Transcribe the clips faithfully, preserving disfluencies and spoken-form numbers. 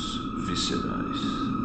Efeitos viscerais.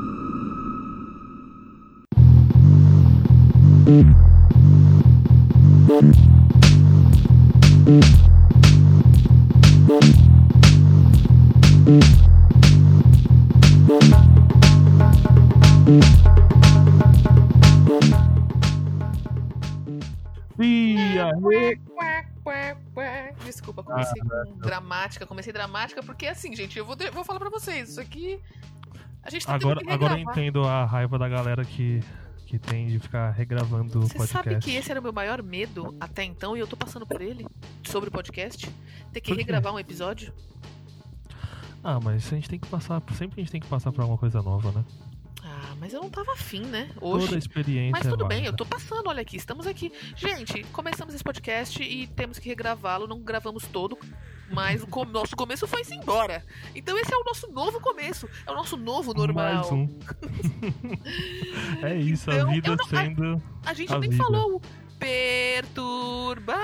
Desculpa, comecei com dramática, comecei dramática porque assim, gente, eu vou, vou falar pra vocês, isso aqui a gente tá agora, tendo que agora eu regravar. entendo a raiva da galera que, que tem de ficar regravando o Você podcast. sabe que esse era o meu maior medo até então e eu tô passando por ele, sobre o podcast, ter que Por quê? regravar um episódio. Ah, mas a gente tem que passar, sempre a gente tem que passar por alguma coisa nova, né? Ah, mas eu não tava afim, né? Hoje. Toda a experiência Mas tudo é bem, válida. eu tô passando, olha aqui, estamos aqui. Gente, começamos esse podcast e temos que regravá-lo, não gravamos todo, mas o com- nosso começo foi-se embora. Então esse é o nosso novo começo, é o nosso novo normal. Mais um. É isso, Então, a vida eu não- sendo A gente a nem vida. falou o perturbados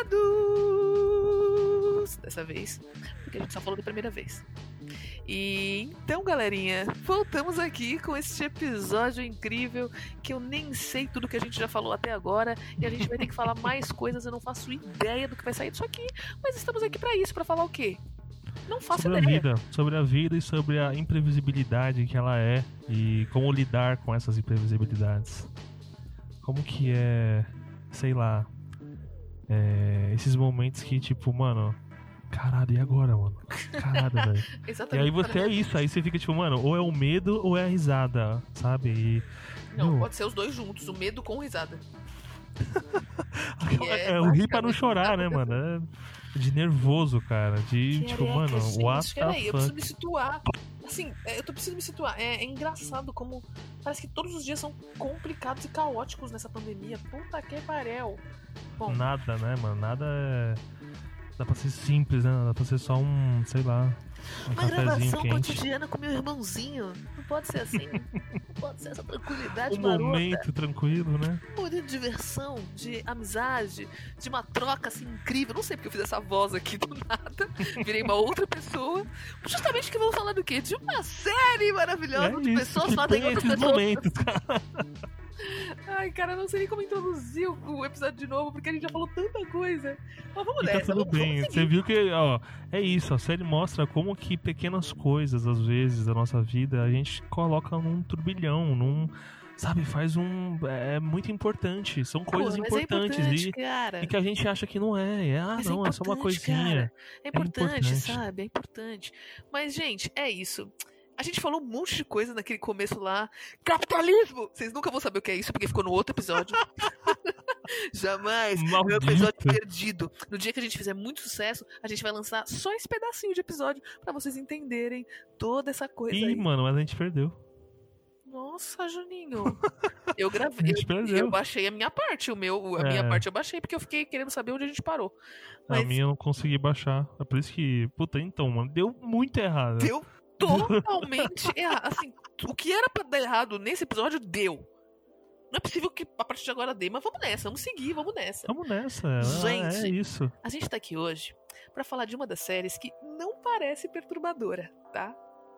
dessa vez, porque a gente só falou da primeira vez. E então, galerinha, voltamos aqui com este episódio incrível que eu nem sei tudo que a gente já falou até agora e a gente vai ter que falar mais coisas, eu não faço ideia do que vai sair disso aqui, mas estamos aqui pra isso, pra falar o quê? Não faço sobre a ideia. vida, sobre a vida e sobre a imprevisibilidade que ela é e como lidar com essas imprevisibilidades. Como que é, sei lá, é, esses momentos que tipo, mano, caralho, e agora, mano? Caralho, velho. E Exatamente. aí você é isso, aí você fica tipo, mano, ou é o medo ou é a risada, sabe? E, Não, meu, pode ser os dois juntos, o medo com risada. é, é o rir pra não basicamente chorar, o que né, tá mano? É de nervoso, cara. De, tipo, Caraca, mano, gente, what peraí, the eu preciso fuck? me situar. Assim, é, eu tô precisando me situar. É, é engraçado como parece que todos os dias são complicados e caóticos nessa pandemia. Puta que pariu. Bom, Nada, né, mano? Nada é... Dá pra ser simples, né? Dá pra ser só um, sei lá, um uma cafezinho gravação quente. cotidiana com meu irmãozinho. Não pode ser assim. Não pode ser essa tranquilidade Um marota. momento tranquilo, né? Um momento de diversão, de amizade, de uma troca assim incrível. Não sei porque eu fiz essa voz aqui do nada. Virei uma outra pessoa. Justamente que vamos falar do quê? De uma série maravilhosa, É onde isso, pessoas que fazem tem outras esses pessoas. momentos, cara. Ai, cara, eu não sei nem como introduzir o, o episódio de novo, porque a gente já falou tanta coisa. Mas vamos E tá nessa, tudo vamos, bem. vamos Você seguir. viu que, ó, é isso, a série mostra como que pequenas coisas, às vezes, da nossa vida, a gente coloca num turbilhão, num, sabe, faz um, é muito importante, são coisas Pô, mas importantes é importante, e, cara. e que a gente acha que não é, é ah, Mas não, é só uma importante, coisinha. cara. É importante, importante. sabe? É importante. Mas, gente, é isso. A gente falou um monte de coisa naquele começo lá. Capitalismo! Vocês nunca vão saber o que é isso, porque ficou no outro episódio. Jamais. É um Maldito. episódio perdido. No dia que a gente fizer muito sucesso, a gente vai lançar só esse pedacinho de episódio pra vocês entenderem toda essa coisa Ih, aí. mano, mas a gente perdeu. Nossa, Juninho. Eu A gravei. gente Eu, perdeu. eu baixei a minha parte. O meu, a minha É. parte eu baixei porque eu fiquei querendo saber onde a gente parou. A Mas minha eu não consegui baixar. É por isso que, puta, então, mano, deu muito errado. deu totalmente errado. Assim, o que era pra dar errado nesse episódio deu. Não é possível que a partir de agora dê, mas vamos nessa, vamos seguir, vamos nessa. Vamos nessa. Gente. É isso. A gente tá aqui hoje pra falar de uma das séries que não parece perturbadora, tá?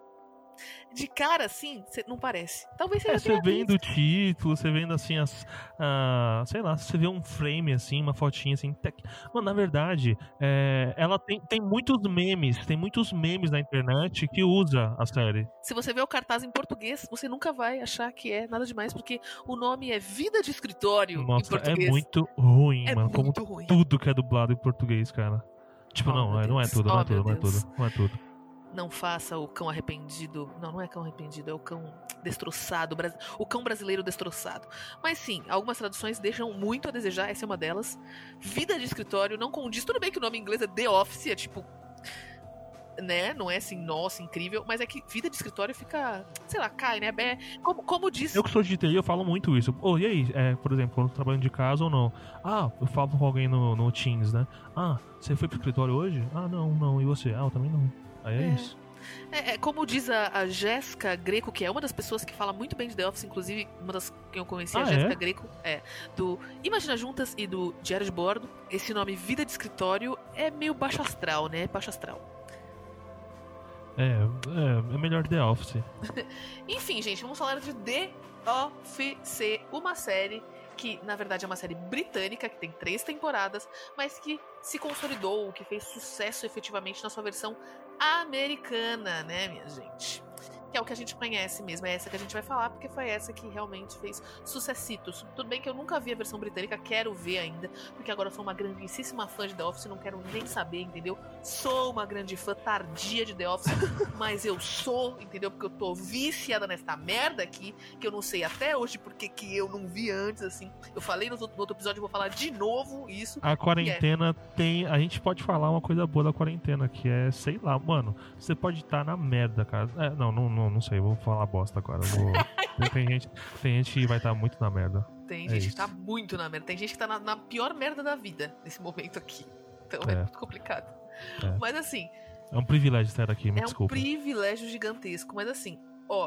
De cara, assim, cê- não parece. Talvez seja É, você tenha vendo o visto. título, você vendo assim as. ah, sei lá, você vê um frame assim, uma fotinha assim. Tec... Mano, na verdade, é, ela tem, tem muitos memes, tem muitos memes na internet que usa a série. Se você vê o cartaz em português, você nunca vai achar que é nada demais, porque o nome é Vida de Escritório em Nossa, é português. muito ruim, É mano. Como muito ruim. tudo que é dublado em português, cara. Tipo, Oh, não, meu é- não é Deus. tudo, não Oh, é tudo, meu não é Deus. tudo, não é tudo. Não faça o cão arrependido. Não, não é cão arrependido, é o cão destroçado. bras- O cão brasileiro destroçado. Mas sim, algumas traduções deixam muito a desejar, essa é uma delas. Vida de escritório não condiz. Tudo bem que o nome em inglês é The Office, é tipo. Né? Não é assim, nossa, incrível. Mas é que vida de escritório fica. Sei lá, cai, né? É, como, como diz. Eu que sou de T I, eu falo muito isso. Ô, e aí, é, por exemplo, quando eu tô trabalhando de casa ou não? Ah, eu falo com alguém no, no Teams, né? Ah, você foi pro escritório hoje? Ah, não, não. E você? Ah, eu também não. Aí é, É. isso. É, é, como diz a, a Jéssica Greco, que é uma das pessoas que fala muito bem de The Office, inclusive uma das que eu conheci, a Ah, Jéssica é? Greco, é, do Imagina Juntas e do Diário de Bordo. Esse nome Vida de Escritório é meio baixo astral, né? Baixo astral. É, é, é melhor The Office. Enfim, gente, vamos falar de The Office, uma série que, na verdade, é uma série britânica, que tem três temporadas, mas que se consolidou, que fez sucesso efetivamente na sua versão americana, né, minha gente? Que é o que a gente conhece mesmo, é essa que a gente vai falar, porque foi essa que realmente fez sucessitos. Tudo bem que eu nunca vi a versão britânica, quero ver ainda, porque agora eu sou uma grandíssima fã de The Office, não quero nem saber, entendeu? Sou uma grande fã tardia de The Office, mas eu sou, entendeu? Porque eu tô viciada nesta merda aqui, que eu não sei até hoje porque que eu não vi antes, assim. Eu falei no outro, no outro episódio, vou falar de novo isso. A quarentena é... tem... A gente pode falar uma coisa boa da quarentena, que é, sei lá, mano, você pode estar na merda, cara. É, não, não, não. Não sei, vou falar bosta agora. Vou... tem, gente, tem gente que vai estar tá muito na merda. Tem é gente isso. que tá muito na merda. Tem gente que tá na, na pior merda da vida nesse momento aqui. Então é, é muito complicado. É. Mas assim... É um privilégio estar aqui, me é desculpa. É um privilégio gigantesco. Mas assim, ó...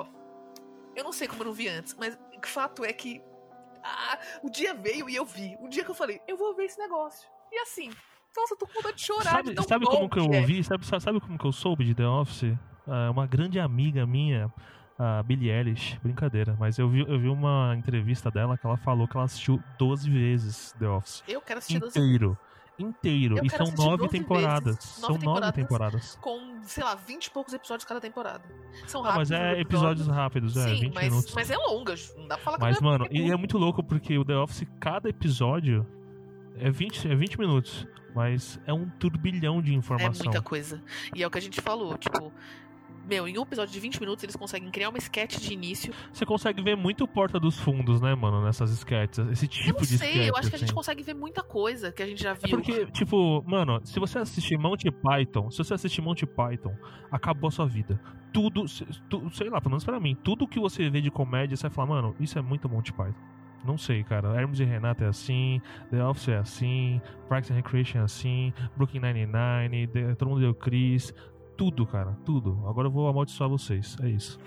Eu não sei como eu não vi antes, mas o fato é que... Ah, o dia veio e eu vi. O dia que eu falei, eu vou ver esse negócio. E assim... Nossa, eu tô com vontade de chorar. Sabe, de tão sabe bom como que eu é. ouvi? Sabe, sabe como que eu soube de The Office? Uh, uma grande amiga minha, a Billie Eilish, brincadeira, mas eu vi, eu vi uma entrevista dela que ela falou que ela assistiu doze vezes The Office. Eu quero assistir inteiro. doze Inteiro. Eu E quero são assistir nove doze temporadas. vezes. São Nove nove temporadas temporadas. Com, sei lá, vinte e poucos episódios cada temporada. São Ah, rápidos. mas é os episódios rápidos, é, Sim, vinte mas, minutos. mas é longa, não dá pra falar que Mas, não é mano, e é muito louco porque o The Office, cada episódio é vinte, é vinte minutos. Mas é um turbilhão de informação. É muita coisa. E é o que a gente falou, tipo... Meu, em um episódio de vinte minutos eles conseguem criar uma sketch de início. Você consegue ver muito Porta dos Fundos, né, mano, nessas sketches. Esse tipo eu não de sei, sketch. eu acho que assim. a gente consegue ver muita coisa que a gente já viu. É porque, tipo, mano, se você assistir Monty Python, se você assistir Monty Python, acabou a sua vida. Tudo, tu, sei lá, pelo menos pra mim, tudo que você vê de comédia, você vai falar, mano, isso é muito Monty Python. Não sei, cara. Hermes e Renato é assim, The Office é assim, Parks and Recreation é assim, Brooklyn Nine-Nine, The, Todo Mundo Deu Chris, tudo, cara, tudo. Agora eu vou amaldiçoar vocês, é isso.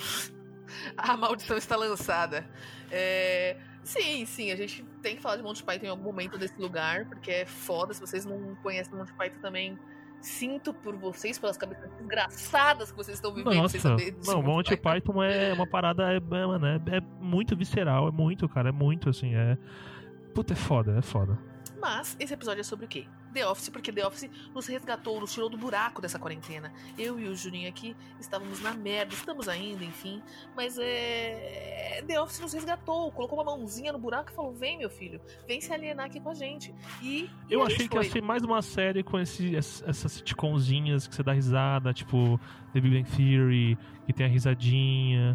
A maldição está lançada. É... Sim, sim, a gente tem que falar de Monty Python em algum momento desse lugar, porque é foda. Se vocês não conhecem Monty Python também, sinto por vocês, pelas cabeças desgraçadas que vocês estão vivendo. Nossa, sem saber de não, Monty Python. Python é uma parada, é, é, mano, é, é muito visceral, é muito, cara, é muito, assim, é... Puta, é foda, é foda. Mas esse episódio é sobre o quê? The Office, porque The Office nos resgatou, nos tirou do buraco dessa quarentena. Eu e o Juninho aqui estávamos na merda, estamos ainda, enfim. Mas é... The Office nos resgatou, colocou uma mãozinha no buraco e falou, vem meu filho, vem se alienar aqui com a gente. E, e Eu a achei gente que foi. ia ser mais uma série com esse, essas sitcomzinhas que você dá risada, tipo The Big Bang Theory, que tem a risadinha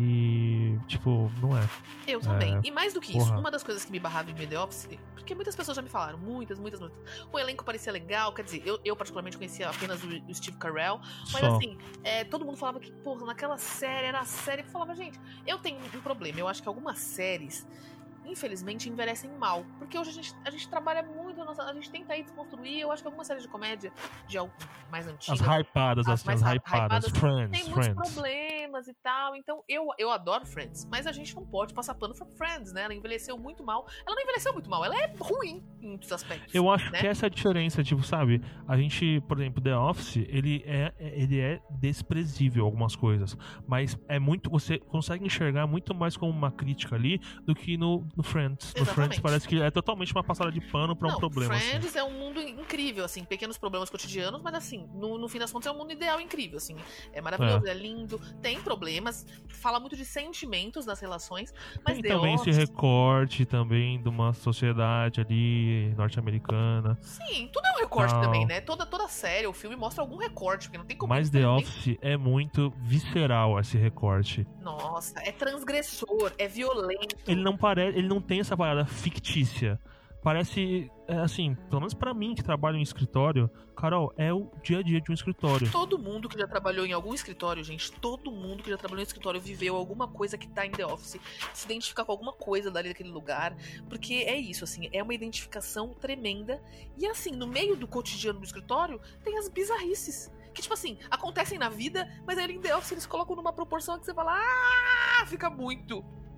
e, tipo, não é. Eu também. É, e mais do que porra. isso, uma das coisas que me barrava em ver The Office, porque muitas pessoas já me falaram, muitas, muitas, muitas. O elenco parecia legal, quer dizer, eu, eu particularmente conhecia apenas o, o Steve Carell, mas Só. assim, é, todo mundo falava que, porra, naquela série, era a série, eu falava, gente, eu tenho um problema, eu acho que algumas séries, infelizmente, envelhecem mal, porque hoje a gente, a gente trabalha muito, a, nossa, a gente tenta aí desconstruir, eu acho que algumas séries de comédia, de algo mais antigas, As hypadas, as assim, mais as hy- hypadas, hypadas, Friends, tem muitos Friends. problemas e tal, então eu, eu adoro Friends, mas a gente não pode passar pano pra Friends, né? Ela envelheceu muito mal. Ela não envelheceu muito mal, ela é ruim em muitos aspectos. Eu acho né? que essa é a diferença, tipo, sabe? A gente, por exemplo, The Office, ele é, ele é desprezível algumas coisas, mas é muito, você consegue enxergar muito mais como uma crítica ali do que no, no Friends. No Exatamente. Friends parece que é totalmente uma passada de pano pra um Não, problema. Friends assim. é um mundo incrível, assim, pequenos problemas cotidianos, mas assim, no, no fim das contas é um mundo ideal incrível, assim, é maravilhoso, é, é lindo, tem problemas, fala muito de sentimentos nas relações, mas Tem The também Office, esse recorte também de uma sociedade ali norte-americana. sim, tudo é um recorte Não. também, né? Toda, toda série, o filme mostra algum recorte, porque não tem como... Mas The infelizmente- Office é muito visceral esse recorte. Nossa, é transgressor, é violento. Ele não parece, ele não tem essa parada fictícia. Parece, é, assim, pelo menos pra mim que trabalho em escritório, Carol, é o dia a dia de um escritório. Todo mundo que já trabalhou em algum escritório, gente, todo mundo que já trabalhou em escritório viveu alguma coisa que tá em The Office, se identificar com alguma coisa dali daquele lugar, porque é isso, assim, é uma identificação tremenda. E assim, no meio do cotidiano do escritório, tem as bizarrices. Que, tipo assim, acontecem na vida, mas aí em The Office eles colocam numa proporção que você fala, ah, fica muito.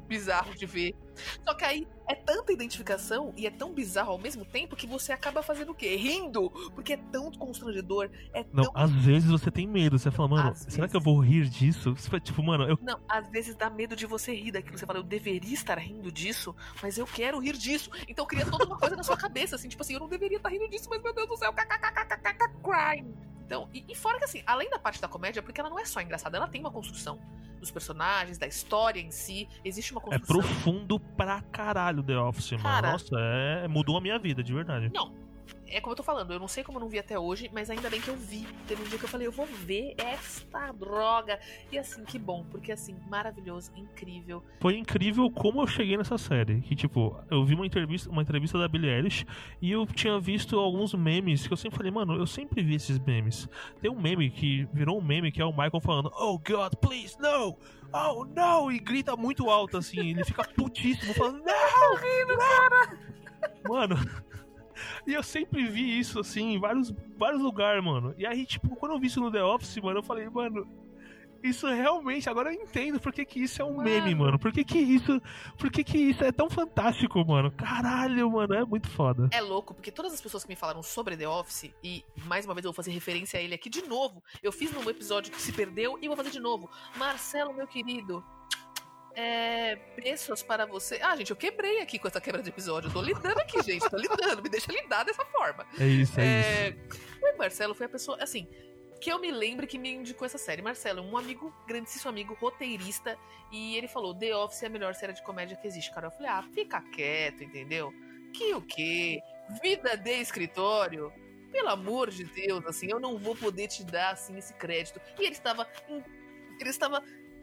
bizarro de ver. Só que aí é tanta identificação e é tão bizarro ao mesmo tempo que você acaba fazendo o quê? Rindo! Porque é tão constrangedor, é tão... Não, às vezes você tem medo, você fala, mano, Às será vezes. que eu vou rir disso? Você fala, tipo, mano, eu... Não, às vezes dá medo de você rir daquilo. Você fala, eu deveria estar rindo disso, mas eu quero rir disso. Então cria toda uma coisa na sua cabeça, assim, tipo assim, eu não deveria estar rindo disso, mas meu Deus do céu, kkkkkkk, crying. Então, e, e fora que assim, além da parte da comédia, porque ela não é só engraçada, ela tem uma construção dos personagens, da história em si, existe uma É construção. profundo pra caralho The Office, mano. Cara. Nossa, é... mudou a minha vida, de verdade. Não, é como eu tô falando, eu não sei como eu não vi até hoje, mas ainda bem que eu vi. Teve um dia que eu falei, eu vou ver esta droga. E assim, que bom, porque assim, maravilhoso, incrível. Foi incrível como eu cheguei nessa série. Que, tipo, eu vi uma entrevista, uma entrevista da Billie Eilish e eu tinha visto alguns memes que eu sempre falei, mano, eu sempre vi esses memes. Tem um meme que virou um meme que é o Michael falando, oh God, please, no! Oh, no! E grita muito alto, assim, ele fica putíssimo, falando, não! Rindo, cara! Mano... E eu sempre vi isso, assim, em vários, vários lugares, mano. E aí, tipo, quando eu vi isso no The Office, mano, eu falei, mano, isso realmente, agora eu entendo por que que isso é um Mano. meme, mano. Por que que isso, por que que isso é tão fantástico, mano. Caralho, mano, é muito foda. É louco, porque todas as pessoas que me falaram sobre The Office, e mais uma vez eu vou fazer referência a ele aqui de novo, eu fiz num episódio que se perdeu e vou fazer de novo. Marcelo, meu querido, é... Beijos para você. Ah, gente, eu quebrei aqui com essa quebra de episódio. Eu tô lidando aqui, gente, tô lidando, me deixa lidar dessa forma. É isso, é, É... isso. O Marcelo foi a pessoa, assim, que eu me lembre que me indicou essa série. Marcelo, um amigo, grandíssimo amigo, roteirista, e ele falou, The Office é a melhor série de comédia que existe, cara. Eu falei, ah, fica quieto, entendeu? Que o quê? Vida de escritório? Pelo amor de Deus, assim, eu não vou poder te dar, assim, esse crédito. E ele estava... Em... Ele estava...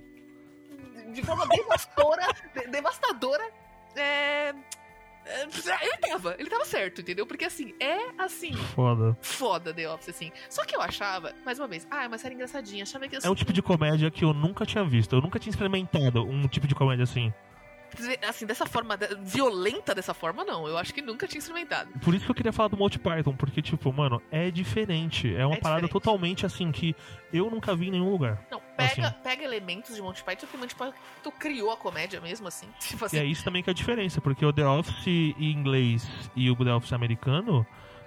de forma devastadora, de- devastadora, é... é, ele tava, ele tava certo, entendeu? Porque assim, é assim, Foda. foda The Office, assim. Só que eu achava, mais uma vez, ah, é uma série engraçadinha, achava que assim, É um tipo de comédia que eu nunca tinha visto. Eu nunca tinha experimentado um tipo de comédia assim. assim, dessa forma, de- violenta dessa forma, não. Eu acho que nunca tinha experimentado. Por isso que eu queria falar do Monty Python, porque, tipo, mano, é diferente. É uma É parada diferente. totalmente assim que eu nunca vi em nenhum lugar. Não, pega, Assim. pega elementos de Monty Python, que o Monty Python criou a comédia mesmo, assim. Tipo E assim, é isso também que é a diferença, porque o The Office em inglês e o The Office americano,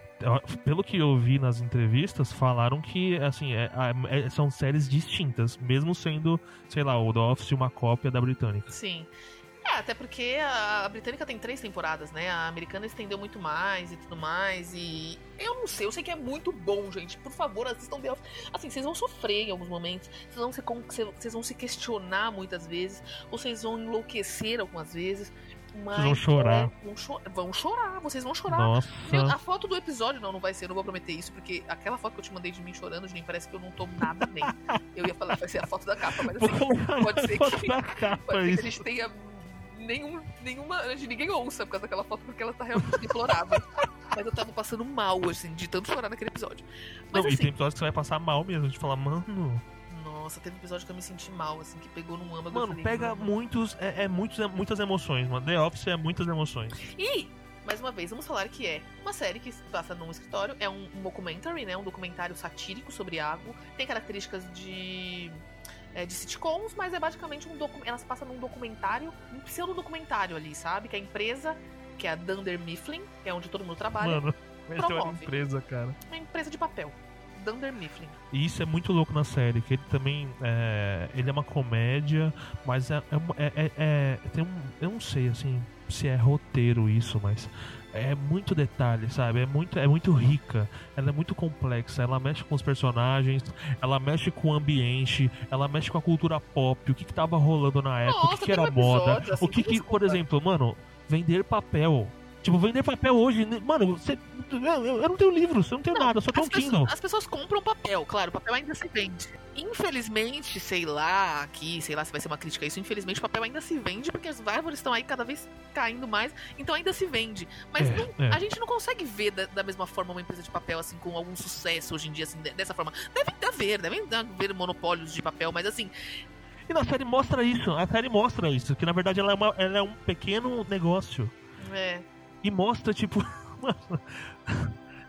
pelo que eu vi nas entrevistas, falaram que, assim, é- é- são séries distintas, mesmo sendo, sei lá, o The Office uma cópia da britânica. sim. É, até porque a, a britânica tem três temporadas, né? A americana estendeu muito mais e tudo mais. E eu não sei, eu sei que é muito bom, gente. Por favor, assistam The Office. Assim, vocês vão sofrer em alguns momentos. Vocês vão se, con- cê- vocês vão se questionar muitas vezes. Ou vocês vão enlouquecer algumas vezes. Mas Vocês vão chorar. é, vão, cho- vão chorar, vocês vão chorar. Nossa. Meu, a foto do episódio, não, não vai ser, eu não vou prometer isso, porque aquela foto que eu te mandei de mim chorando, gente, parece que eu não tô nada bem. Eu ia falar que vai ser a foto da capa, mas Vou assim, colocar pode na ser foto que- da capa pode ser que a isso. gente tenha nenhum, nenhuma. De ninguém ouça por causa daquela foto, porque ela tá realmente deplorável. Mas eu tava passando mal, assim, de tanto chorar naquele episódio. Mas Não, e assim, tem episódios que você vai passar mal mesmo, de falar, mano. nossa, teve um episódio que eu me senti mal, assim, que pegou num âmago. eu Mano, falei, pega mano. muitos. É, é muitos, é muitas emoções, mano. The Office é muitas emoções. E, mais uma vez, vamos falar que é uma série que se passa num escritório, é um, um documentary, né? Um documentário satírico sobre algo. Tem características de. é, de sitcoms, mas é basicamente um docu elas passam num documentário, um pseudo-documentário ali, sabe? Que a empresa, que é a Dunder Mifflin, que é onde todo mundo trabalha, Mano, melhor promove. empresa, cara. é uma empresa de papel. Dunder Mifflin. E isso é muito louco na série, que ele também é, ele é uma comédia, mas é, é, uma- é- é- é- tem um, eu não sei assim se é roteiro isso, mas é muito detalhe, sabe? É muito, é muito rica, ela é muito complexa, ela mexe com os personagens, ela mexe com o ambiente, ela mexe com a cultura pop, o que que tava rolando na época, o Nossa, que, que tem era um episódio, moda, assim, o que que, por desculpa. exemplo, mano, vender papel. Tipo, vender papel hoje, né? Mano, você, eu, eu não tenho livro, você não tem nada, eu só tenho As um Kindle. pessoas, as pessoas compram papel, claro, o papel ainda se vende. Infelizmente, sei lá, aqui, sei lá se vai ser uma crítica a isso, infelizmente o papel ainda se vende porque as árvores estão aí cada vez caindo mais, então ainda se vende. Mas É, não- é. a gente não consegue ver da, da mesma forma uma empresa de papel, assim, com algum sucesso hoje em dia, assim, de- dessa forma. Deve haver, devem haver monopólios de papel, mas assim, E na série mostra isso, a série mostra isso, que na verdade ela é, uma, ela é um pequeno negócio. é. E mostra, tipo, mano,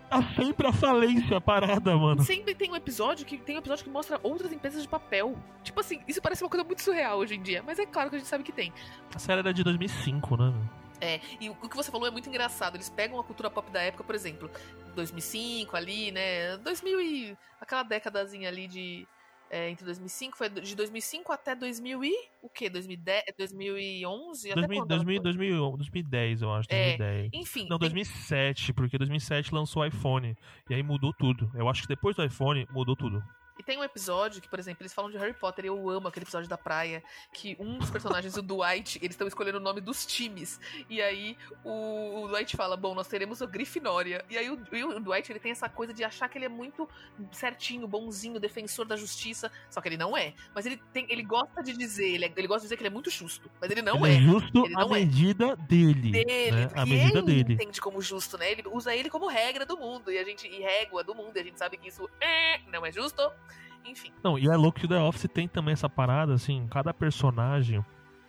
Tá sempre a falência parada, mano. Sempre tem um episódio que tem um episódio que mostra outras empresas de papel. Tipo assim, isso parece uma coisa muito surreal hoje em dia, mas é claro que a gente sabe que tem. A série era de dois mil e cinco, né? É, e o que você falou é muito engraçado. Eles pegam a cultura pop da época, por exemplo, dois mil e cinco ali, né? dois mil e... aquela décadazinha ali de... É, entre dois mil e cinco, foi de dois mil e cinco até dois mil e... o quê? dois mil e dez, dois mil e onze? Até dois mil, quando dois mil, dois mil, dois mil e dez, eu acho. É, dois mil e dez. enfim. Não, dois mil e sete, porque dois mil e sete lançou o iPhone. E aí mudou tudo. Eu acho que depois do iPhone, mudou tudo. E tem um episódio que, por exemplo, eles falam de Harry Potter e eu amo aquele episódio da praia, que um dos personagens, o Dwight, eles estão escolhendo o nome dos times. E aí o, o Dwight fala, bom, nós teremos a Grifinória. E aí o, o Dwight, ele tem essa coisa de achar que ele é muito certinho, bonzinho, defensor da justiça, só que ele não é. Mas ele, tem, ele gosta de dizer, ele, é, ele gosta de dizer que ele é muito justo, mas ele não ele é. é justo ele não a é. medida dele. Dele, né? A que medida ele dele. entende como justo, né? Ele usa ele como regra do mundo, e a gente, e régua do mundo, e a gente sabe que isso é, não é justo. Enfim. Não, e é louco que o The Office tem também essa parada, assim, cada personagem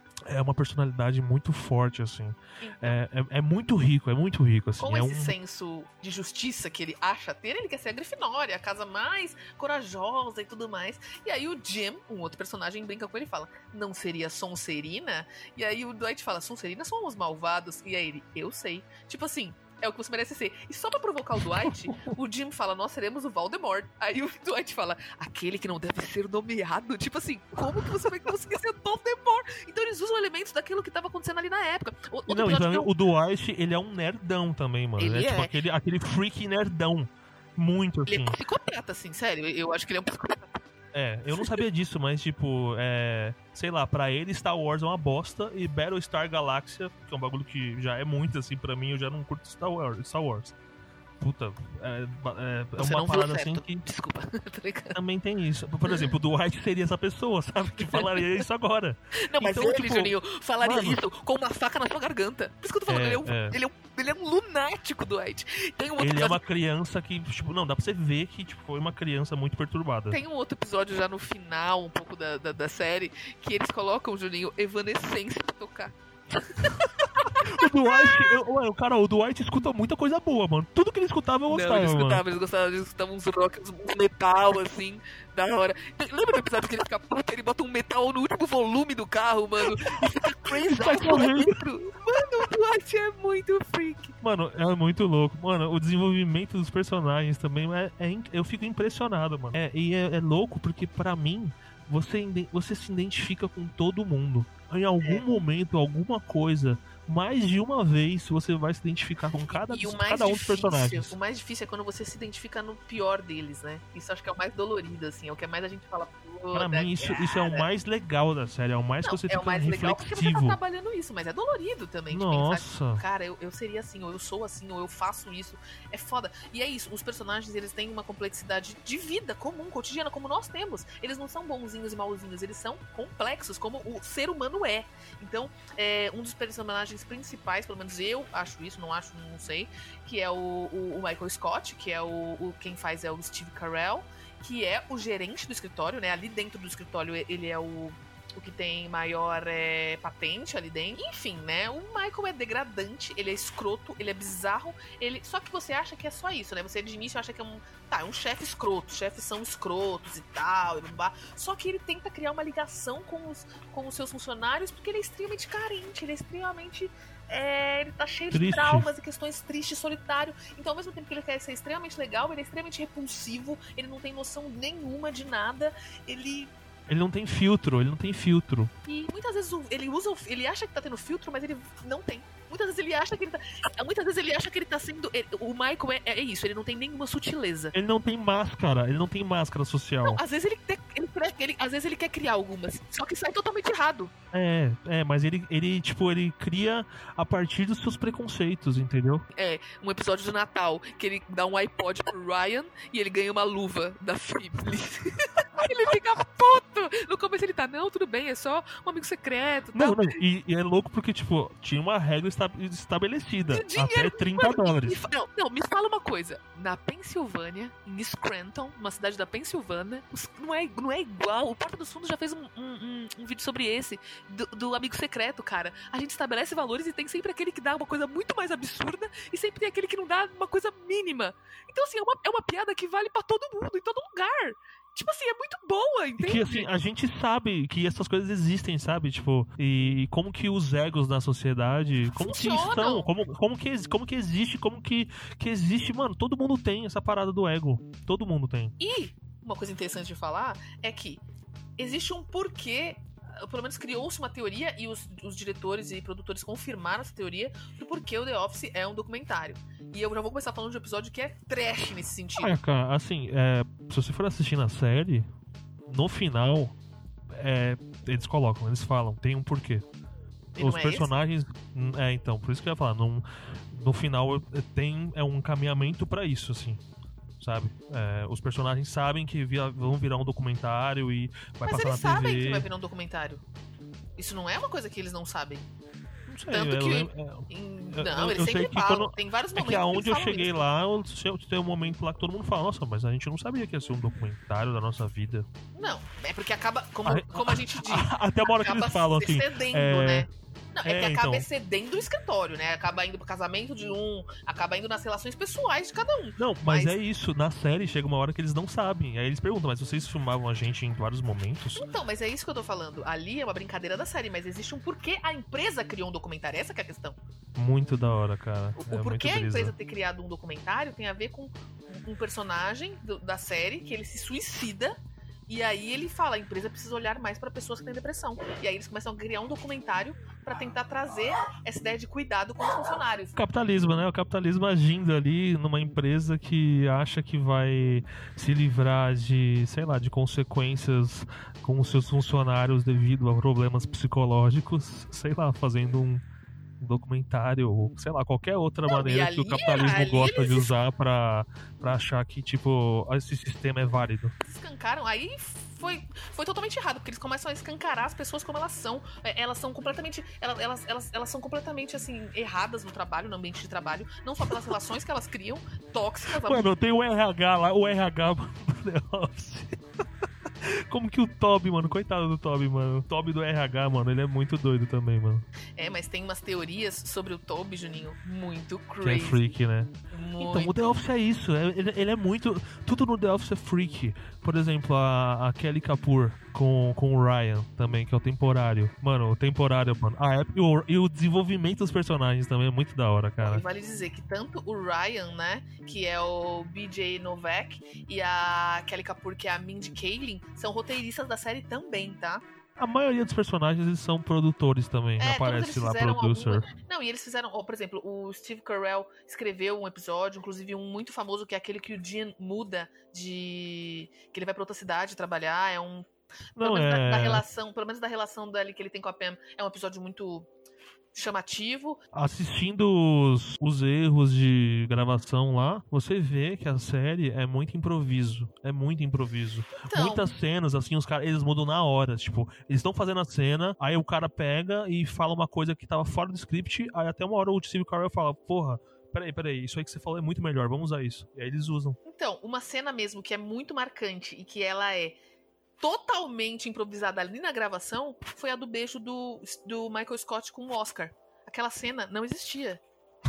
é uma personalidade muito forte, assim. Então, é, é, é muito rico, é muito rico, assim. com é esse um... senso de justiça que ele acha ter, ele quer ser a Grifinória, a casa mais corajosa e tudo mais. E aí o Jim, um outro personagem, brinca com ele e fala, não seria Sonserina? E aí o Dwight fala, Sonserina são os malvados? E aí ele, eu sei. Tipo assim... é o que você merece ser. E só pra provocar o Dwight, o Jim fala, nós seremos o Voldemort. Aí o Dwight fala, aquele que não deve ser nomeado. Tipo assim, como que você vai conseguir ser o Voldemort? Então eles usam elementos daquilo que tava acontecendo ali na época. O, não, então eu... o Dwight, ele é um nerdão também, mano. Ele é, é. Tipo aquele, aquele freak nerdão. Muito, assim. Ele é psicopata, assim, sério. Eu acho que ele é um psicopata. É, eu não sabia disso, mas tipo, é, sei lá, pra ele Star Wars é uma bosta e Battlestar Galactica, que é um bagulho que já é muito assim pra mim, eu já não curto Star Wars. Star Wars. Puta, é, é, é uma parada assim que... Desculpa, também tem isso. Por exemplo, o Dwight seria essa pessoa, sabe? Que falaria isso agora. Não, mas então, ele, tipo, Juninho, falaria mano, isso com uma faca na sua garganta. Por isso que eu tô falando, é, ele, é um, é. ele, é um, ele é um lunático, Dwight. Tem um outro ele episódio... é uma criança que, tipo, não, dá pra você ver que tipo, foi uma criança muito perturbada. Tem um outro episódio já no final, um pouco da, da, da série, que eles colocam, Juninho, Evanescence pra tocar. O Dwight, eu, ué, cara, o Dwight escuta muita coisa boa, mano. Tudo que ele escutava eu gostava. Não, eles escutavam, mano. eles gostavam, eles escutavam uns rock, uns, uns metal, assim, da hora. Lembra do episódio que ele fica puto, ele bota um metal no último volume do carro, mano, e fica crazy Sai lá correndo. dentro. Mano, o Dwight é muito freak. Mano, é muito louco. Mano, o desenvolvimento dos personagens também é, é in- eu fico impressionado, mano. É, e é, é louco porque pra mim você, inde- você se identifica com todo mundo. Em algum É. momento, alguma coisa, mais de uma vez você vai se identificar com cada, E o dos- mais cada um dos difícil, personagens. o mais difícil é quando você se identifica no pior deles, né? Isso acho que é o mais dolorido, assim, é o que mais a gente fala. Pra mim, isso, isso é o mais legal da série, é o mais Não, que você é fica o mais legal porque você tá reflexivo. trabalhando isso, mas é dolorido também. de pensar, Nossa. cara, eu, eu seria assim, ou eu sou assim, ou eu faço isso. É foda. E é isso, os personagens, eles têm uma complexidade de vida comum, cotidiana, como nós temos. Eles não são bonzinhos e malzinhos, eles são complexos, como o ser humano é. Então, é, um dos personagens principais, pelo menos eu acho isso, não acho, não sei, que é o, o, o Michael Scott, que é o, o quem faz é o Steve Carell, que é o gerente do escritório, né? Ali dentro do escritório ele é o, o que tem maior é, patente ali dentro. Enfim, né? O Michael é degradante, ele é escroto, ele é bizarro, ele... Só que você acha que é só isso, né? Você de início acha que é um... Tá, é um chefe escroto, chefes são escrotos e tal, e blá. Só que ele tenta criar uma ligação com os, com os seus funcionários porque ele é extremamente carente, ele é extremamente... É, ele tá cheio Triste. de traumas e questões tristes, solitário. Então, ao mesmo tempo que ele quer ser extremamente legal, ele é extremamente repulsivo, ele não tem noção nenhuma de nada, ele... Ele não tem filtro, ele não tem filtro. E muitas vezes o- ele usa, o- ele acha que tá tendo filtro, mas ele não tem. Muitas vezes ele acha que ele tá, muitas vezes ele acha que ele tá sendo, ele- o Michael é, é isso, ele não tem nenhuma sutileza. Ele não tem máscara, ele não tem máscara social. Não, às vezes ele, te- ele, quer- ele- às vezes ele quer criar algumas, só que sai totalmente errado. É, é, mas ele, ele, tipo, ele cria a partir dos seus preconceitos, entendeu? É, um episódio de Natal, que ele dá um iPod pro Ryan e ele ganha uma luva da Phoebe. Ele fica puto! Exato! No começo ele tá, não, tudo bem, é só um amigo secreto. Não, tal. não, e, e é louco porque, tipo, tinha uma regra esta- estabelecida. Dinheiro, até trinta mano, dólares. me fa- não, não, me fala uma coisa. Na Pensilvânia, em Scranton, uma cidade da Pensilvânia, os- não é, não é igual. O Porta dos Fundos já fez um, um, um- um vídeo sobre esse, do, do amigo secreto, cara. A gente estabelece valores e tem sempre aquele que dá uma coisa muito mais absurda e sempre tem aquele que não dá uma coisa mínima. Então, assim, é uma, é uma piada que vale pra todo mundo, em todo lugar. Tipo assim, é muito boa, entende? Que assim, a gente sabe que essas coisas existem, sabe? Tipo, e, e como que os egos na sociedade, como Funcionam. que estão, como, como, que, ex- como que existe, como que, que existe, mano, todo mundo tem essa parada do ego. Todo mundo tem. E uma coisa interessante de falar é que existe um porquê, pelo menos criou-se uma teoria e os, os diretores e produtores confirmaram essa teoria do porquê o The Office é um documentário. E eu já vou começar falando de um episódio que é trash nesse sentido. Ah, cara, assim, é, se você for assistir na série, no final, é, eles colocam, eles falam, tem um porquê. E Os não é personagens. É, então, por isso que eu ia falar, no, no final é, tem é um caminhamento pra isso, assim. Sabe? É, os personagens sabem que via- vão virar um documentário e vai Mas passar eles na sabem T V. que vai virar um documentário. Isso não é uma coisa que eles não sabem. Não sei, Tanto eu que- lembro- é, Em- Eu- Não, eu- eles eu sempre sei que falam. quando- Tem vários É momentos que aonde eles eu falam cheguei isso. lá, eu, eu tem um momento lá que todo mundo fala, nossa, mas a gente não sabia que ia ser um documentário da nossa vida. Não, é porque acaba, como, Ah, como a gente diz, Até uma hora que acaba eles falam assim. excedendo, é, né? Não, é, é, que acaba então. excedendo o escritório, né? Acaba indo pro casamento de um, acaba indo nas relações pessoais de cada um. Não, mas, Mas- é isso, na série chega uma hora que eles não sabem. Aí eles perguntam, mas vocês filmavam a gente em vários momentos? Então, mas é isso que eu tô falando. Ali é uma brincadeira da série, mas existe um porquê a empresa criou um documentário. Essa que é a questão. Muito da hora, cara. O, é o muito porquê a brisa. empresa ter criado um documentário tem a ver com um personagem do- da série que ele se suicida. E aí ele fala, a empresa precisa olhar mais pra pessoas que têm depressão. E aí eles começam a criar um documentário pra tentar trazer essa ideia de cuidado com os funcionários. O capitalismo, né? O capitalismo agindo ali numa empresa que acha que vai se livrar de, sei lá, de consequências com os seus funcionários devido a problemas psicológicos, sei lá, fazendo um documentário ou, sei lá, qualquer outra Não, maneira e ali- que o capitalismo ali gosta eles- de usar pra, pra achar que, tipo, esse sistema é válido. Escancaram, aí foi, foi totalmente errado, porque eles começam a escancarar as pessoas como elas são. É, Elas são completamente. Elas, elas, elas, elas são completamente assim, erradas no trabalho, no ambiente de trabalho, não só pelas relações que elas criam, tóxicas. Mano, tem o R H lá, o R H do The Office. Como que o Toby, mano, coitado do Toby, mano. O Toby do R H, mano, ele é muito doido também, mano. É, mas tem umas teorias sobre o Toby, Juninho, muito Que é crazy. freak, né? Muito. Então, o The Office é isso. é- Ele, ele é muito. Tudo no The Office é freak. Por exemplo, a, a Kelly Kapoor com, com o Ryan também, que é o temporário. Mano, o temporário, mano. A época, e, o, e o desenvolvimento dos personagens também é muito da hora, E cara. vale dizer que tanto o Ryan, né, que é o B J Novak, e a Kelly Kapoor, que é a Mindy Kaling, são roteiristas da série também, tá? A maioria dos personagens eles são produtores também. É, todos Aparece eles lá, fizeram producer. alguma- Não, e eles fizeram, ó, por exemplo, o Steve Carell escreveu um episódio, inclusive um muito famoso, que é aquele que o Dean muda de... que ele vai pra outra cidade trabalhar, é um... Pelo Não, menos da, é. da relação, pelo menos da relação dali que ele tem com a Pam, é um episódio muito chamativo. Assistindo os, os erros de gravação lá, você vê que a série é muito improviso. É muito improviso. Então, Muitas cenas, assim, os caras, eles mudam na hora. Tipo, eles estão fazendo a cena, aí o cara pega e fala uma coisa que tava fora do script, aí até uma hora o Steve Carell fala, porra, peraí, peraí, isso aí que você falou é muito melhor, vamos usar isso. E aí eles usam. então, uma cena mesmo que é muito marcante e que ela é totalmente improvisada ali na gravação foi a do beijo do, do Michael Scott com o Oscar. Aquela cena não existia.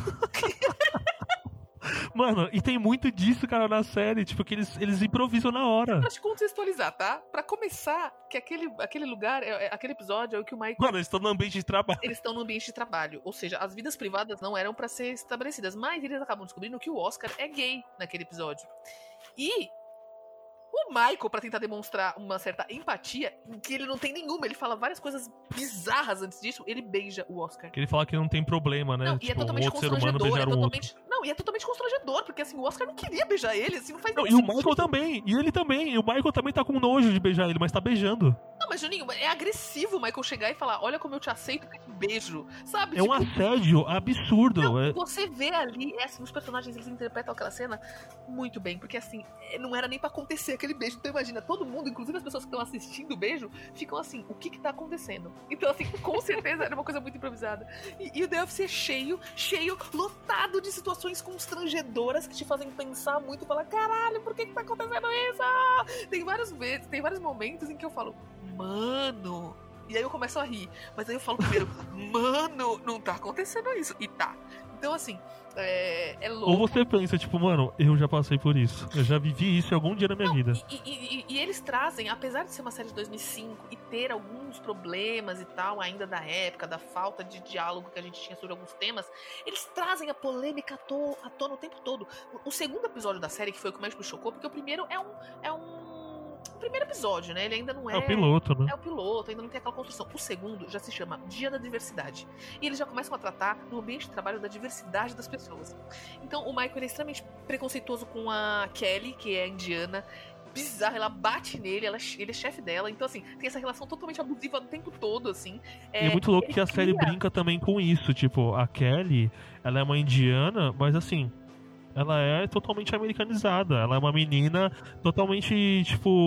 Mano, e tem muito disso, cara, na série, tipo, que eles, eles improvisam na hora. Pra te contextualizar, tá? Pra começar, que aquele, aquele lugar, é- é- aquele episódio é o que o Michael... Mano, eles estão no ambiente de trabalho. Eles estão no ambiente de trabalho, ou seja, as vidas privadas não eram pra ser estabelecidas, mas eles acabam descobrindo que o Oscar é gay naquele episódio. E o Michael, pra tentar demonstrar uma certa empatia, que ele não tem nenhuma, ele fala várias coisas bizarras antes disso, ele beija o Oscar. Que ele fala que não tem problema, né? Não, tipo, e é um totalmente outro ser humano constrangedor, é beijar um outro. totalmente... Não, e é totalmente constrangedor, porque assim, o Oscar não queria beijar ele, assim, não faz Não, nem e o sentido. Michael também, e ele também. E o Michael também tá com nojo de beijar ele, mas tá beijando. Não, mas Juninho, é agressivo o Michael chegar e falar, olha como eu te aceito com um beijo, sabe? É um assédio absurdo. Não, é... Você vê ali, é assim, os personagens, eles interpretam aquela cena muito bem, porque assim, não era nem pra acontecer aquele beijo. Então imagina, todo mundo, inclusive as pessoas que estão assistindo o beijo, ficam assim, o que que tá acontecendo? Então assim, com certeza era uma coisa muito improvisada. E, e o The Office é cheio, cheio, lotado de situações constrangedoras que te fazem pensar muito e falar, caralho, por que que tá acontecendo isso? Tem várias vezes, tem vários momentos em que eu falo, mano... E aí eu começo a rir. Mas aí eu falo primeiro, mano, não tá acontecendo isso. E tá. Então, assim, é, é louco. Ou você pensa, tipo, mano, eu já passei por isso. Eu já vivi isso algum dia na minha não, vida. E, e, e, e eles trazem, apesar de ser uma série de dois mil e cinco e ter alguns problemas e tal, ainda da época, da falta de diálogo que a gente tinha sobre alguns temas, eles trazem a polêmica à, to, à tona o tempo todo. O, o segundo episódio da série, que foi o que mais me chocou, porque o primeiro é um... É um O primeiro episódio, né? Ele ainda não é... É o piloto, né? É o piloto, ainda não tem aquela construção. O segundo já se chama Dia da Diversidade. E eles já começam a tratar no ambiente de trabalho da diversidade das pessoas. Então, o Michael ele é extremamente preconceituoso com a Kelly, que é indiana. Bizarro, ela bate nele, ela, ele é chefe dela. Então, assim, tem essa relação totalmente abusiva o tempo todo, assim. É, e é muito louco que a cria... série brinca também com isso. Tipo, a Kelly, ela é uma indiana, mas assim... Ela é totalmente americanizada. Ela é uma menina totalmente,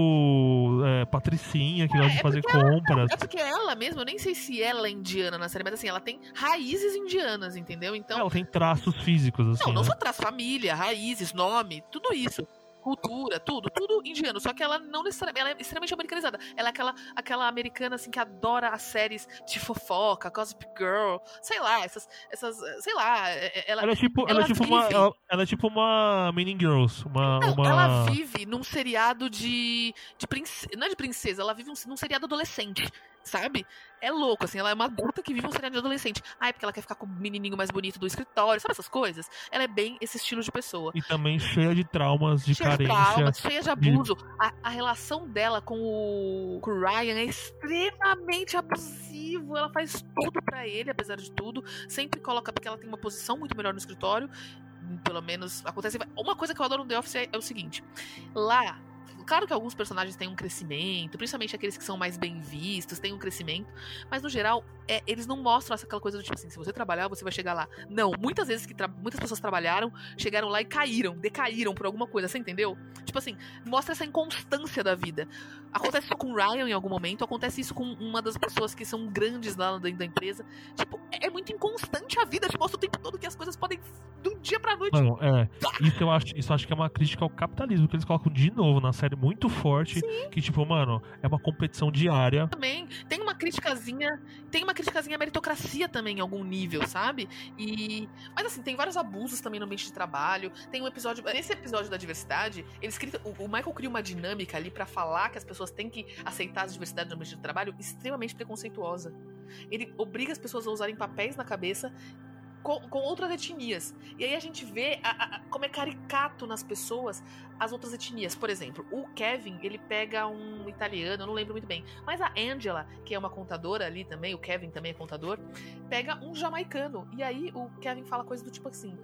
tipo, é, patricinha, que é, gosta de fazer compras. Ela, é porque ela mesma, eu nem sei se ela é indiana na série, mas assim, ela tem raízes indianas, entendeu? Então, ela tem traços físicos, assim. Não, não né? só traços, família, raízes, nome, tudo isso. Cultura, tudo, tudo indiano. Só que ela não necessariamente, ela é extremamente americanizada. Ela é aquela, aquela americana, assim, que adora as séries de fofoca, Gossip Girl, sei lá, essas, essas sei lá. Ela, ela é tipo, ela, ela é tipo uma, ela, ela é tipo uma Meaning Girls. Uma, não, uma... ela vive num seriado de, de princesa, não é de princesa, ela vive num seriado adolescente, sabe? É louco, assim, ela é uma adulta que vive um seriado de adolescente. Ah, é porque ela quer ficar com o menininho mais bonito do escritório, sabe essas coisas? Ela é bem esse estilo de pessoa. E também cheia de traumas, de cheia carência. De traumas, cheia de abuso. De... A, a relação dela com o, com o Ryan é extremamente abusivo. Ela faz tudo pra ele, apesar de tudo. Sempre coloca, porque ela tem uma posição muito melhor no escritório. Pelo menos acontece. Uma coisa que eu adoro no The Office é, é o seguinte. Lá... Claro que alguns personagens têm um crescimento, principalmente aqueles que são mais bem vistos, têm um crescimento, mas no geral, é, eles não mostram aquela coisa do tipo assim, se você trabalhar, você vai chegar lá. Não, muitas vezes que muitas pessoas trabalharam, chegaram lá e caíram, decaíram por alguma coisa, você entendeu? Tipo assim, mostra essa inconstância da vida. Acontece isso com o Ryan em algum momento, acontece isso com uma das pessoas que são grandes lá dentro da empresa. Tipo, é muito inconstante a vida, te mostra o tempo todo que as coisas podem, de um dia pra noite... Não, é, isso eu acho, isso eu acho que é uma crítica ao capitalismo, que eles colocam de novo na série muito forte. Sim. Que tipo, mano, é uma competição diária. Também tem uma criticazinha, tem uma criticazinha à meritocracia também em algum nível, sabe? E mas assim, tem vários abusos também no ambiente de trabalho. Tem um episódio, nesse episódio da diversidade, eles criam, o Michael cria uma dinâmica ali pra falar que as pessoas têm que aceitar a diversidade no ambiente de trabalho extremamente preconceituosa. Ele obriga as pessoas a usarem papéis na cabeça Com, com outras etnias. E aí a gente vê a, a, como é caricato nas pessoas as outras etnias. Por exemplo, o Kevin, ele pega um italiano, eu não lembro muito bem, mas a Angela, que é uma contadora ali também, o Kevin também é contador, pega um jamaicano. E aí o Kevin fala coisa do tipo assim,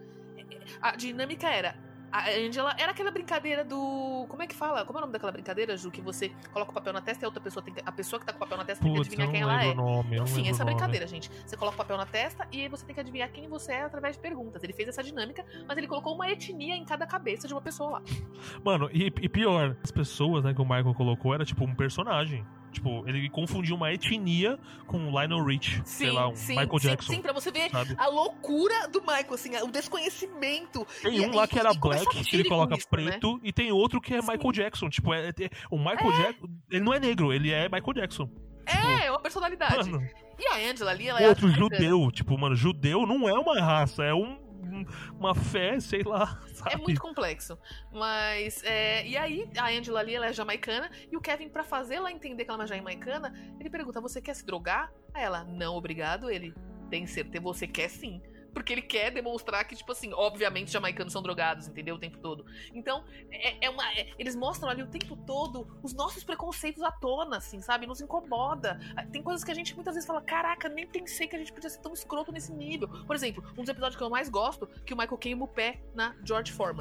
a dinâmica era, a Angela era aquela brincadeira do... Como é que fala? Como é o nome daquela brincadeira, Ju? Que você coloca o papel na testa e a outra pessoa tem que... A pessoa que tá com o papel na testa tem que Putz, adivinhar quem ela é. Nome, Enfim, essa brincadeira, gente. Você coloca o papel na testa e aí você tem que adivinhar quem você é através de perguntas. Ele fez essa dinâmica, mas ele colocou uma etnia em cada cabeça de uma pessoa lá. Mano, e, e pior, as pessoas, né, que o Michael colocou era tipo um personagem. Tipo, ele confundiu uma etnia com Lionel Rich, sim, sei lá, um sim, Michael sim, Jackson. Sim, pra você ver sabe? A loucura do Michael, assim, o desconhecimento. Tem e, um lá e, que era e black, que ele coloca isso, preto, né? E tem outro que é sim. Michael Jackson. Tipo, é, é, o Michael é. Jackson, ele não é negro, ele é Michael Jackson. É, tipo, é uma personalidade. Mano, e a Angela ali, ela outro é... Outro judeu, tipo, mano, judeu não é uma raça, é um... uma fé, sei lá, sabe? É muito complexo. Mas, é... e aí, a Angela ali, ela é jamaicana, e o Kevin, pra fazer ela entender que ela é uma jamaicana, ele pergunta, você quer se drogar? Aí ela, não, obrigado. Ele, tem certeza, você quer sim. Porque ele quer demonstrar que, tipo assim, obviamente jamaicanos são drogados, entendeu? O tempo todo. Então, é, é uma, é, eles mostram ali o tempo todo os nossos preconceitos à tona, assim, sabe? Nos incomoda. Tem coisas que a gente muitas vezes fala, caraca, nem pensei que a gente podia ser tão escroto nesse nível. Por exemplo, um dos episódios que eu mais gosto, que o Michael queima o pé na George Foreman.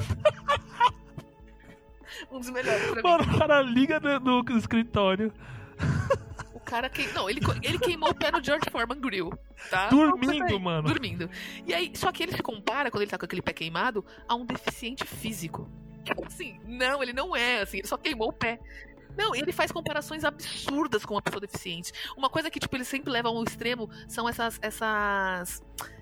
Um dos melhores pra mim. Mano, o cara liga no, no escritório. cara que... Não, ele, ele queimou o pé no George Foreman Grill, tá? Dormindo, mano. Dormindo. E aí, só que ele se compara, quando ele tá com aquele pé queimado, a um deficiente físico. Tipo assim, não, ele não é, assim, ele só queimou o pé. Não, ele faz comparações absurdas com uma pessoa deficiente. Uma coisa que, tipo, ele sempre leva ao extremo são essas... essas...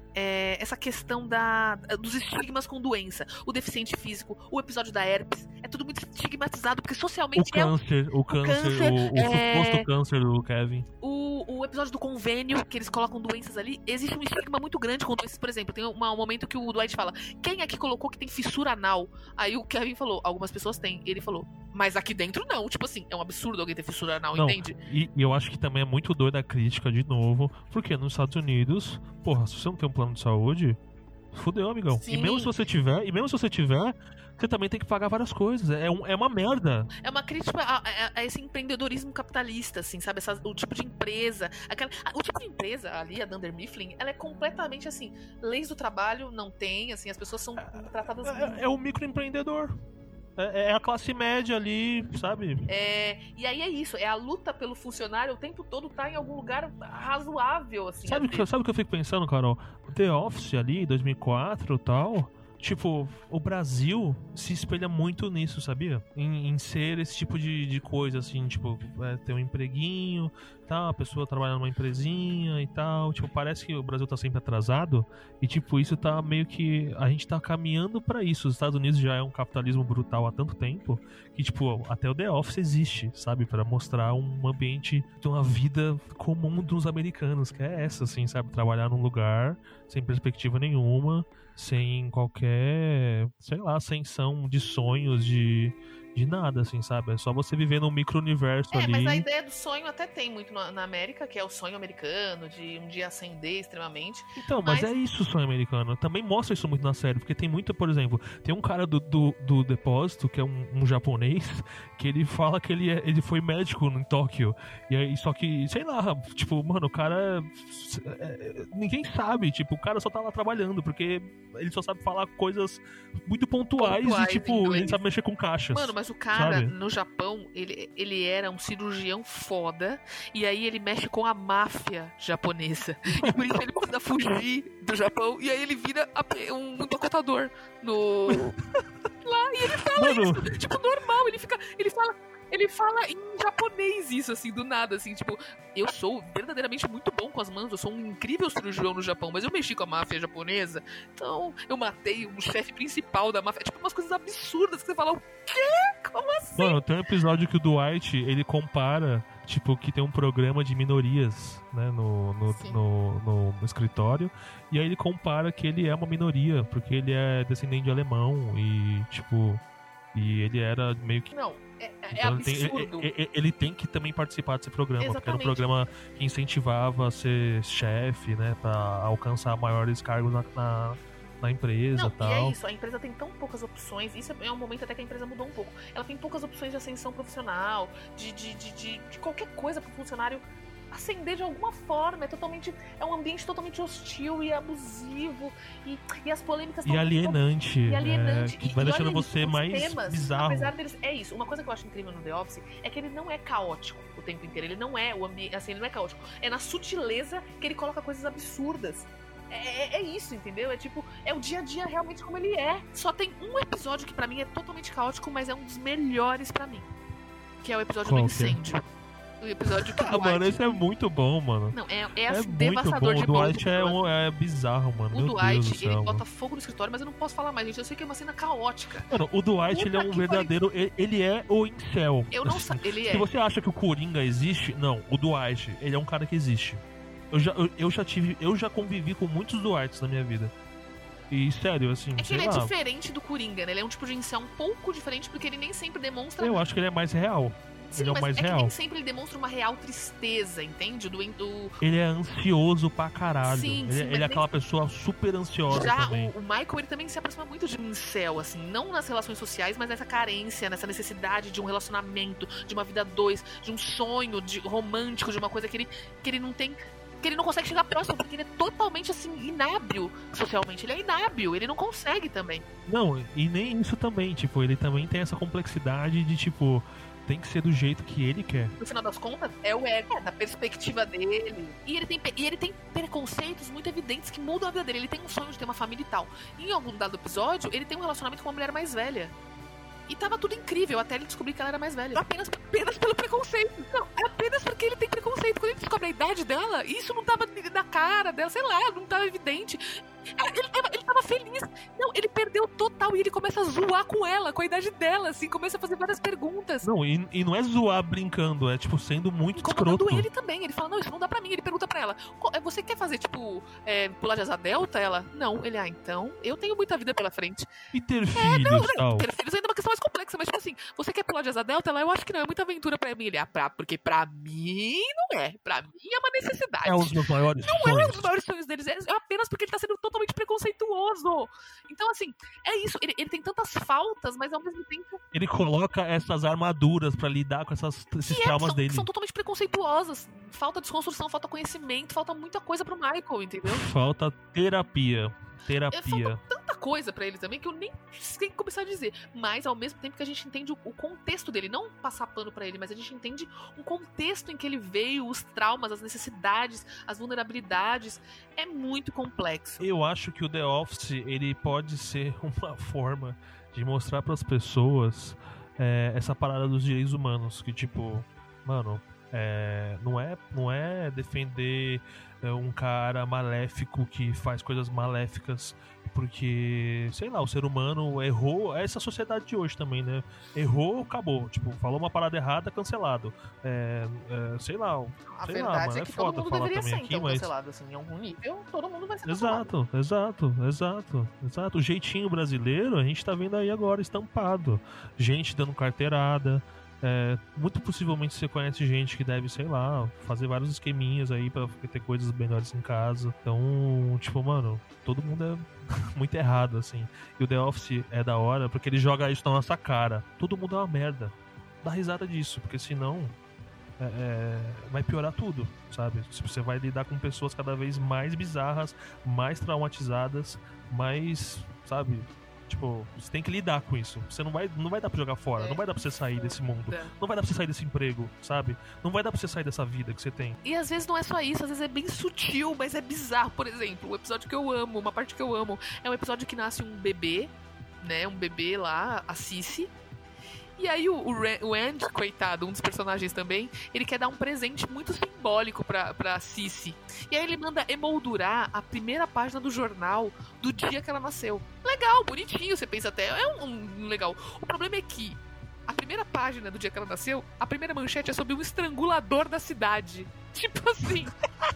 É, essa questão da, dos estigmas com doença, o deficiente físico, o episódio da herpes, é tudo muito estigmatizado, porque socialmente o câncer, é o, o câncer, câncer, o, o é... suposto câncer do Kevin. O, o episódio do convênio, que eles colocam doenças ali, existe um estigma muito grande com doenças, por exemplo, tem uma, um momento que o Dwight fala, quem aqui colocou que tem fissura anal? Aí o Kevin falou, algumas pessoas têm, ele falou, mas aqui dentro não, tipo assim, é um absurdo alguém ter fissura anal, não, entende? E, e eu acho que também é muito doida a crítica de novo, porque nos Estados Unidos, porra, se você não tem um plano de saúde, fudeu, amigão. Sim. E mesmo se você tiver, e mesmo se você tiver, você também tem que pagar várias coisas. É, um, é uma merda. É uma crítica a, a, a esse empreendedorismo capitalista, assim, sabe? Essa, o tipo de empresa. Aquela, a, o tipo de empresa ali, a Dunder Mifflin, ela é completamente assim. Leis do trabalho não tem, assim, as pessoas são tratadas. É, é o microempreendedor. É, é a classe média ali, sabe? É, e aí é isso, é a luta pelo funcionário o tempo todo tá em algum lugar razoável, assim. Sabe o que, sabe que eu fico pensando, Carol? The Office ali, dois mil e quatro e tal... Tipo, o Brasil se espelha muito nisso, sabia? Em, em ser esse tipo de, de coisa, assim, tipo, é, ter um empreguinho, tal, a pessoa trabalha numa empresinha e tal. Tipo, parece que o Brasil tá sempre atrasado e, tipo, isso tá meio que... A gente tá caminhando pra isso. Os Estados Unidos já é um capitalismo brutal há tanto tempo que, tipo, até o The Office existe, sabe? Pra mostrar um ambiente de uma vida comum dos americanos, que é essa, assim, sabe? Trabalhar num lugar sem perspectiva nenhuma, sem qualquer, sei lá, ascensão de sonhos, de, de nada, assim, sabe? É só você viver num micro-universo é, ali. Mas a ideia do sonho até tem muito na, na América, que é o sonho americano, de um dia ascender extremamente. Então, mas, mas é isso o sonho americano. Também mostra isso muito na série, porque tem muito, por exemplo, tem um cara do, do, do depósito, que é um, um japonês, que ele fala que ele, é, ele foi médico em Tóquio. E aí, só que, sei lá, tipo, mano, o cara... É, ninguém sabe, tipo, o cara só tá lá trabalhando, porque ele só sabe falar coisas muito pontuais, pontuais e, tipo, ele sabe mexer com caixas. Mano, mas o cara, sabe? no Japão, ele, ele era um cirurgião foda, e aí ele mexe com a máfia japonesa. E por isso ele precisa fugir do Japão, e aí ele vira um empacotador no... lá, e ele fala Mano. isso, tipo, normal, ele fica, ele fala... Ele fala em japonês isso, assim, do nada, assim, tipo, eu sou verdadeiramente muito bom com as mãos, eu sou um incrível cirurgião no Japão, mas eu mexi com a máfia japonesa, então eu matei o chefe principal da máfia, tipo, umas coisas absurdas que você fala, o quê? Como assim? Mano, tem um episódio que o Dwight, ele compara, tipo, que tem um programa de minorias, né, no, no, no, no, no escritório, e aí ele compara que ele é uma minoria, porque ele é descendente de alemão e, tipo, e ele era meio que... Não. É, é então absurdo. Ele tem, ele, ele tem que também participar desse programa, Exatamente. Porque era um programa que incentivava a ser chefe, né, pra alcançar maiores cargos na, na, na empresa. Não, e tal. E é isso, a empresa tem tão poucas opções, isso é um momento até que a empresa mudou um pouco. Ela tem poucas opções de ascensão profissional, de, de, de, de, de qualquer coisa pro funcionário ascender de alguma forma, é totalmente é um ambiente totalmente hostil e abusivo e, e as polêmicas e alienante, e alienante é, que vai e, deixando e você mais temas, bizarro. Apesar deles, é isso, uma coisa que eu acho incrível no The Office é que ele não é caótico o tempo inteiro, ele não é o ambiente, assim, ele não é caótico, é na sutileza que ele coloca coisas absurdas. É, é isso, entendeu? É tipo, é o dia a dia realmente como ele é. Só tem um episódio que pra mim é totalmente caótico, mas é um dos melhores pra mim, que é o episódio Qual do incêndio. O episódio que o Ah, Dwight... mano, esse é muito bom, mano. Não, é, é, é devastador muito de bom. bom. O Dwight é, um, é bizarro, mano. O Meu Dwight, Deus do céu, ele mano. bota fogo no escritório, mas eu não posso falar mais, gente. Eu sei que é uma cena caótica. Mano, o Dwight, Puta ele é um que verdadeiro... Ele, ele é o incel. Eu não assim. sei, ele Se é. você acha que o Coringa existe, não. O Dwight, ele é um cara que existe. Eu já, eu, eu já tive... Eu já convivi com muitos Dwights na minha vida. E, sério, assim, É que sei ele lá. é diferente do Coringa, né? Ele é um tipo de incel um pouco diferente, porque ele nem sempre demonstra... Eu acho que ele é mais real. Sim, ele é o mas mais é real. que nem sempre ele demonstra uma real tristeza, entende? Do, do... Ele é ansioso pra caralho. Sim, ele sim, ele mas é aquela pessoa super ansiosa Já também. o, o Michael, ele também se aproxima muito de um incel, assim, não nas relações sociais, mas nessa carência, nessa necessidade de um relacionamento, de uma vida a dois, de um sonho de, romântico, de uma coisa que ele, que ele não tem porque ele não consegue chegar próximo, porque ele é totalmente, assim, inábil socialmente. Ele é inábil, ele não consegue também. Não, e nem isso também, tipo, ele também tem essa complexidade de, tipo, tem que ser do jeito que ele quer. No final das contas, é o ego, é, da perspectiva dele. E ele, tem, e ele tem preconceitos muito evidentes que mudam a vida dele. Ele tem um sonho de ter uma família e tal. E em algum dado episódio, ele tem um relacionamento com uma mulher mais velha. E tava tudo incrível, até ele descobrir que ela era mais velha. Apenas, apenas pelo preconceito. Não, é apenas porque ele tem preconceito. Quando ele descobre a idade dela, isso não tava na cara dela, sei lá, não tava evidente. Ele tava, ele tava feliz. Não, ele perdeu total e ele começa a zoar com ela, com a idade dela, assim, começa a fazer várias perguntas. Não, e, e não é zoar brincando, é tipo sendo muito incomodando escroto. Ele também, ele fala, não, isso não dá pra mim. Ele pergunta pra ela, você quer fazer, tipo, é, pular de asa delta? Ela, não. Ele, ah, então, eu tenho muita vida pela frente. E ter é, filhos não, e tal. Ter filhos ainda é uma questão mais complexa, mas tipo assim, você quer pular de asa delta? Ela, eu acho que não, é muita aventura pra mim. Ele, ah, pra, porque pra mim não é. Pra mim é uma necessidade. É um dos meus maiores não sonhos. Não é um dos maiores sonhos deles, é apenas porque ele tá sendo totalmente preconceituoso. Então, assim, é isso. Ele, ele tem tantas faltas, mas ao mesmo tempo... Ele coloca essas armaduras pra lidar com essas, esses que traumas é, são, dele. São totalmente preconceituosas. Falta desconstrução, falta conhecimento, falta muita coisa pro Michael, entendeu? Falta terapia. Terapia. É, falta tanta coisa pra ele também que eu nem sei começar a dizer. Mas ao mesmo tempo que a gente entende o, o contexto dele, não passar pano pra ele, mas a gente entende um contexto em que ele veio, os traumas, as necessidades, as vulnerabilidades. É muito complexo. Eu acho que o The Office, ele pode ser uma forma de mostrar pras pessoas é, essa parada dos direitos humanos. Que tipo, mano, é, não, é, não é defender é, um cara maléfico que faz coisas maléficas porque, sei lá, o ser humano errou. É essa sociedade de hoje também, né? Errou, acabou. Tipo, falou uma parada errada, cancelado. É, é, sei lá, A sei verdade lá, mano, é é que foda todo mundo falar deveria também ser, aqui, então, mas... cancelado, assim, em algum nível, todo mundo vai ser cancelado. Exato, exato, exato, exato. O jeitinho brasileiro, a gente tá vendo aí agora estampado. Gente dando carteirada. É, muito possivelmente você conhece gente que deve, sei lá, fazer vários esqueminhas aí pra ter coisas melhores em casa. Então, tipo, mano, todo mundo é muito errado, assim. E o The Office é da hora porque ele joga isso na nossa cara. Todo mundo é uma merda. Dá risada disso, porque senão é, é, vai piorar tudo, sabe? Você vai lidar com pessoas cada vez mais bizarras, mais traumatizadas, mais, sabe... Tipo, você tem que lidar com isso. Você não vai, não vai dar pra jogar fora, é. não vai dar pra você sair desse mundo, É. não vai dar pra você sair desse emprego, sabe? Não vai dar pra você sair dessa vida que você tem. E às vezes não é só isso, às vezes é bem sutil, mas é bizarro. Por exemplo, o episódio que eu amo, uma parte que eu amo, é um episódio que nasce um bebê, né? Um bebê lá, a Cici. E aí o, o Andy, coitado, um dos personagens também, ele quer dar um presente muito simbólico pra, pra Cici. E aí ele manda emoldurar a primeira página do jornal do dia que ela nasceu. Legal, bonitinho, você pensa até, é um, um legal. O problema é que a primeira página do dia que ela nasceu, a primeira manchete é sobre um estrangulador da cidade. Tipo assim,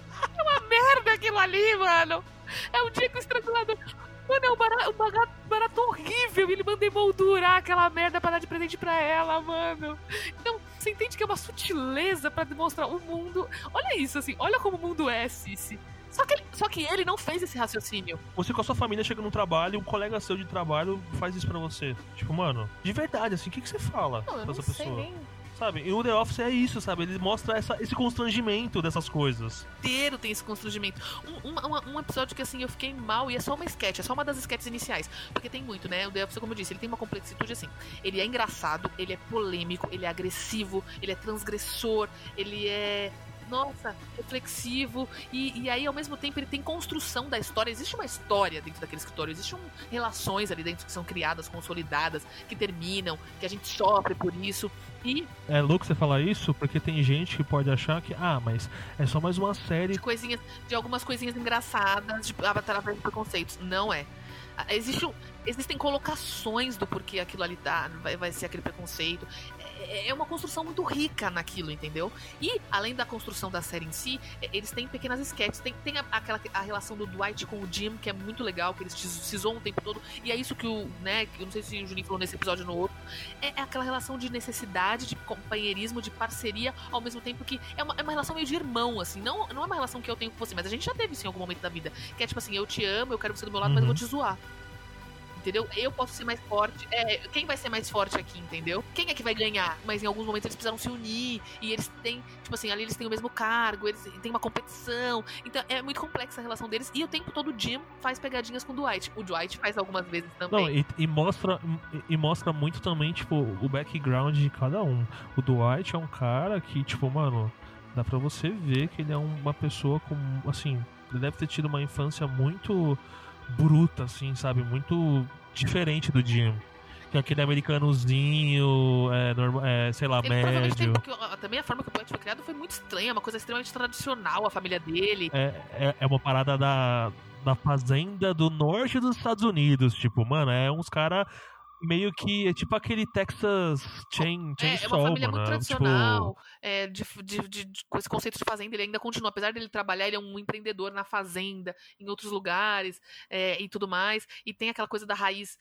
é uma merda aquilo ali, mano. É um dia que o estrangulador... Mano, é um barato, um barato, barato horrível. Ele manda emoldurar aquela merda pra dar de presente pra ela, mano. Então, você entende que é uma sutileza pra demonstrar o mundo. Olha isso, assim. Olha como o mundo é, Cici. Só que, ele, só que ele não fez esse raciocínio. Você com a sua família chega no trabalho, um colega seu de trabalho faz isso pra você. Tipo, mano, de verdade, assim, o que, que você fala não, eu pra não essa sei pessoa? Nem... Sabe? E o The Office é isso, sabe? Ele mostra essa, esse constrangimento dessas coisas. Inteiro tem esse constrangimento. Um, um, um episódio que, assim, eu fiquei mal, e é só uma sketch, é só uma das sketches iniciais. Porque tem muito, né? O The Office, como eu disse, ele tem uma complexitude, assim. Ele é engraçado, ele é polêmico, ele é agressivo, ele é transgressor, ele é... Nossa, reflexivo, e, e aí ao mesmo tempo ele tem construção da história. Existe uma história dentro daquele escritório, existem um, relações ali dentro que são criadas, consolidadas, que terminam, que a gente sofre por isso. E é louco você falar isso, porque tem gente que pode achar que, ah, mas é só mais uma série de coisinhas, de algumas coisinhas engraçadas, de através de preconceitos. Não é. Existe um, existem colocações do porquê aquilo ali tá, vai, vai ser aquele preconceito. É, é uma construção muito rica naquilo, entendeu? E, além da construção da série em si, eles têm pequenas sketches. Tem, tem a, aquela, a relação do Dwight com o Jim, que é muito legal, que eles se zoam o tempo todo. E é isso que o, né, eu não sei se o Juninho falou nesse episódio ou no outro, é, é aquela relação de necessidade, de companheirismo, de parceria, ao mesmo tempo que é uma, é uma relação meio de irmão, assim. Não, não é uma relação que eu tenho com você, mas a gente já teve isso em algum momento da vida. Que é tipo assim, eu te amo, eu quero você do meu lado, uhum. mas eu vou te zoar. entendeu? Eu posso ser mais forte. É, quem vai ser mais forte aqui, entendeu? Quem é que vai ganhar? Mas em alguns momentos eles precisaram se unir e eles têm, tipo assim, ali eles têm o mesmo cargo, eles têm uma competição. Então é muito complexa a relação deles e o tempo todo o Jim faz pegadinhas com o Dwight. O Dwight faz algumas vezes também. Não, e, e mostra e, e mostra muito também, tipo, o background de cada um. O Dwight é um cara que, tipo, mano, dá pra você ver que ele é uma pessoa com, assim, ele deve ter tido uma infância muito bruta, assim, sabe? Muito diferente do Jim. Que é aquele americanozinho, é, norma, é, sei lá, ele médio. Tem, porque, também a forma que o Dwight foi criado foi muito estranha, uma coisa extremamente tradicional, a família dele. É, é, é uma parada da, da fazenda do norte dos Estados Unidos. Tipo, mano, é uns caras meio que é tipo aquele Texas Chain, chain É, é uma família mano, muito tradicional, tipo... é, de, de, de, de, com esse conceito de fazenda, ele ainda continua, apesar dele trabalhar, ele é um empreendedor na fazenda, em outros lugares, é, e tudo mais, e tem aquela coisa da raiz,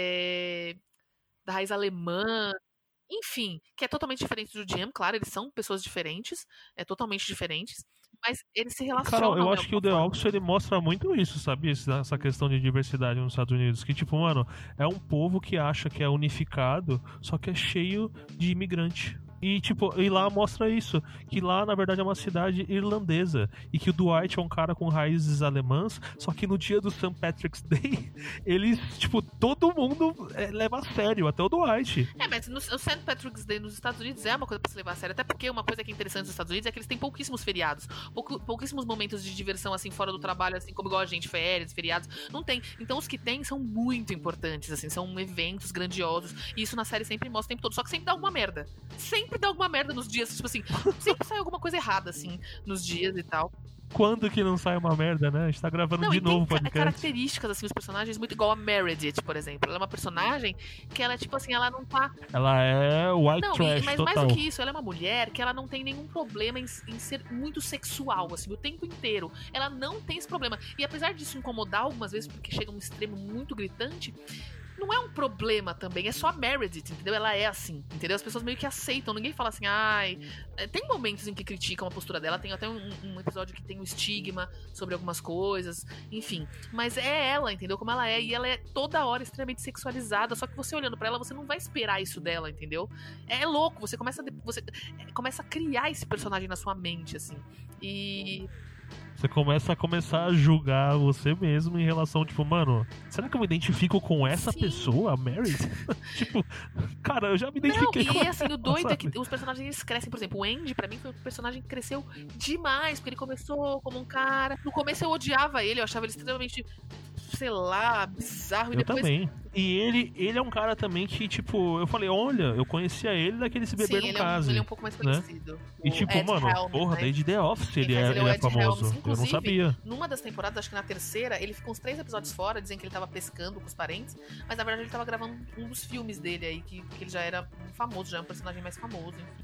é, da raiz alemã, enfim, que é totalmente diferente do Jim, claro, eles são pessoas diferentes, é totalmente diferentes, mas eles se relacionam. Cara, eu né, acho que o The forma. Office ele mostra muito isso, sabe? Essa questão de diversidade nos Estados Unidos. Que, tipo, mano, é um povo que acha que é unificado, só que é cheio de imigrante. E, tipo, e lá mostra isso, que lá, na verdade, é uma cidade irlandesa, e que o Dwight é um cara com raízes alemãs, só que no dia do Saint Patrick's Day, eles, tipo, todo mundo é, leva a sério, até o Dwight. É, mas no, o Saint Patrick's Day nos Estados Unidos é uma coisa pra se levar a sério, até porque uma coisa que é interessante nos Estados Unidos é que eles têm pouquíssimos feriados, pouco, pouquíssimos momentos de diversão, assim, fora do trabalho, assim, como igual a gente, férias, feriados, não tem. Então os que tem são muito importantes, assim, são eventos grandiosos, e isso na série sempre mostra o tempo todo, só que sempre dá alguma merda. Sempre dá alguma merda nos dias, tipo assim, sempre sai alguma coisa errada, assim, nos dias e tal. Quando que não sai uma merda, né? A gente tá gravando não, de e novo o tem podcast. características, assim, os personagens muito igual a Meredith, por exemplo. Ela é uma personagem que ela, tipo assim, ela não tá... Ela é white não, trash e, mas total. mais do que isso, ela é uma mulher que ela não tem nenhum problema em, em ser muito sexual, assim, o tempo inteiro. Ela não tem esse problema. E apesar disso incomodar algumas vezes, porque chega a um extremo muito gritante... não é um problema também, é só a Meredith, entendeu? Ela é assim, entendeu? As pessoas meio que aceitam, ninguém fala assim, ai... Tem momentos em que criticam a postura dela, tem até um, um episódio que tem um estigma sobre algumas coisas, enfim. Mas é ela, entendeu? Como ela é, e ela é toda hora extremamente sexualizada, só que você olhando pra ela, você não vai esperar isso dela, entendeu? É louco, você começa a, você começa a criar esse personagem na sua mente, assim. E... Você começa a começar a julgar você mesmo em relação, tipo, mano, será que eu me identifico com essa Sim. pessoa, a Mary? Tipo, cara, eu já me identifiquei não, com e assim, o doido sabe? é que os personagens eles crescem, por exemplo, o Andy, pra mim, foi um personagem que cresceu demais, porque ele começou como um cara. No começo eu odiava ele, eu achava ele extremamente, sei lá, bizarro. E Eu depois... também. E ele, ele é um cara também que, tipo, eu falei, olha, eu conhecia ele daquele Se Beber Sim, no ele Case. É um, ele é um pouco mais conhecido. Né? E O tipo, Ed mano, Helms, porra, né? desde The Office ele, Mas é, ele é o ele é Ed famoso. Helms. Eu não Inclusive, sabia. numa das temporadas, acho que na terceira, ele ficou uns três episódios fora, dizem que ele tava pescando com os parentes, mas na verdade ele tava gravando um dos filmes dele aí, que, que ele já era famoso, já é um personagem mais famoso, enfim.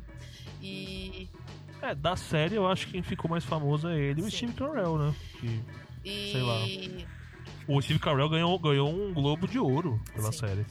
E... É, da série eu acho que quem ficou mais famoso é ele e o Steve Carell, né? Que, e... sei lá. O Steve Carell ganhou, ganhou um Globo de Ouro pela Sim. série.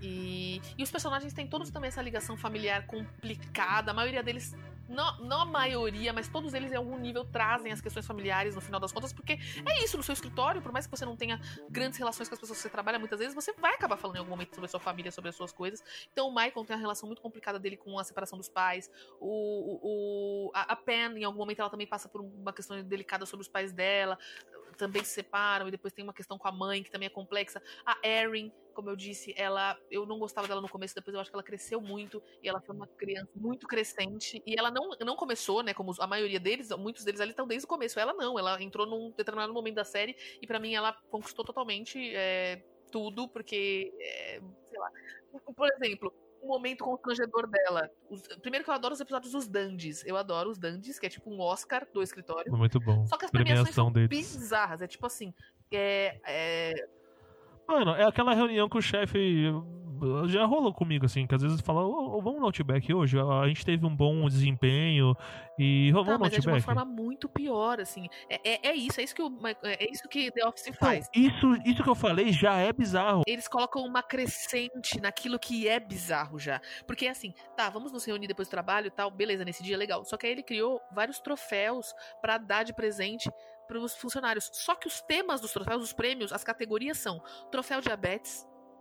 E, e os personagens têm todos também essa ligação familiar complicada. A maioria deles, não, não a maioria, mas todos eles em algum nível trazem as questões familiares no final das contas, porque é isso, no seu escritório, por mais que você não tenha grandes relações com as pessoas que você trabalha, muitas vezes você vai acabar falando em algum momento sobre a sua família, sobre as suas coisas. Então o Michael tem uma relação muito complicada dele com a separação dos pais. O, o, a, a Pen, em algum momento, ela também passa por uma questão delicada sobre os pais dela, também se separam, e depois tem uma questão com a mãe, que também é complexa. A Erin, como eu disse, ela, eu não gostava dela no começo, depois eu acho que ela cresceu muito, e ela foi uma criança muito crescente, e ela não, não começou, né, como a maioria deles, muitos deles ali estão desde o começo, ela não, ela entrou num determinado momento da série, e pra mim ela conquistou totalmente é, tudo, porque, é, sei lá, por exemplo, um momento constrangedor dela. Os, primeiro que eu adoro os episódios dos Dandies. Eu adoro os Dandies, que é tipo um Oscar do escritório. Muito bom. Só que as premiações são deles. bizarras. É tipo assim, é... é... Mano, é aquela reunião que o chefe já rolou comigo, assim, que às vezes fala, oh, oh, vamos no Outback hoje, a gente teve um bom desempenho e vamos tá, no mas Outback. É de uma forma muito pior, assim. É, é, é isso, é isso que o, é isso que The Office faz. Não, isso, isso que eu falei já é bizarro. Eles colocam uma crescente naquilo que é bizarro já. Porque assim, tá, vamos nos reunir depois do trabalho e tal, beleza, nesse dia legal. Só que aí ele criou vários troféus pra dar de presente para os funcionários. Só que os temas dos troféus, os prêmios, as categorias são troféu diabetes,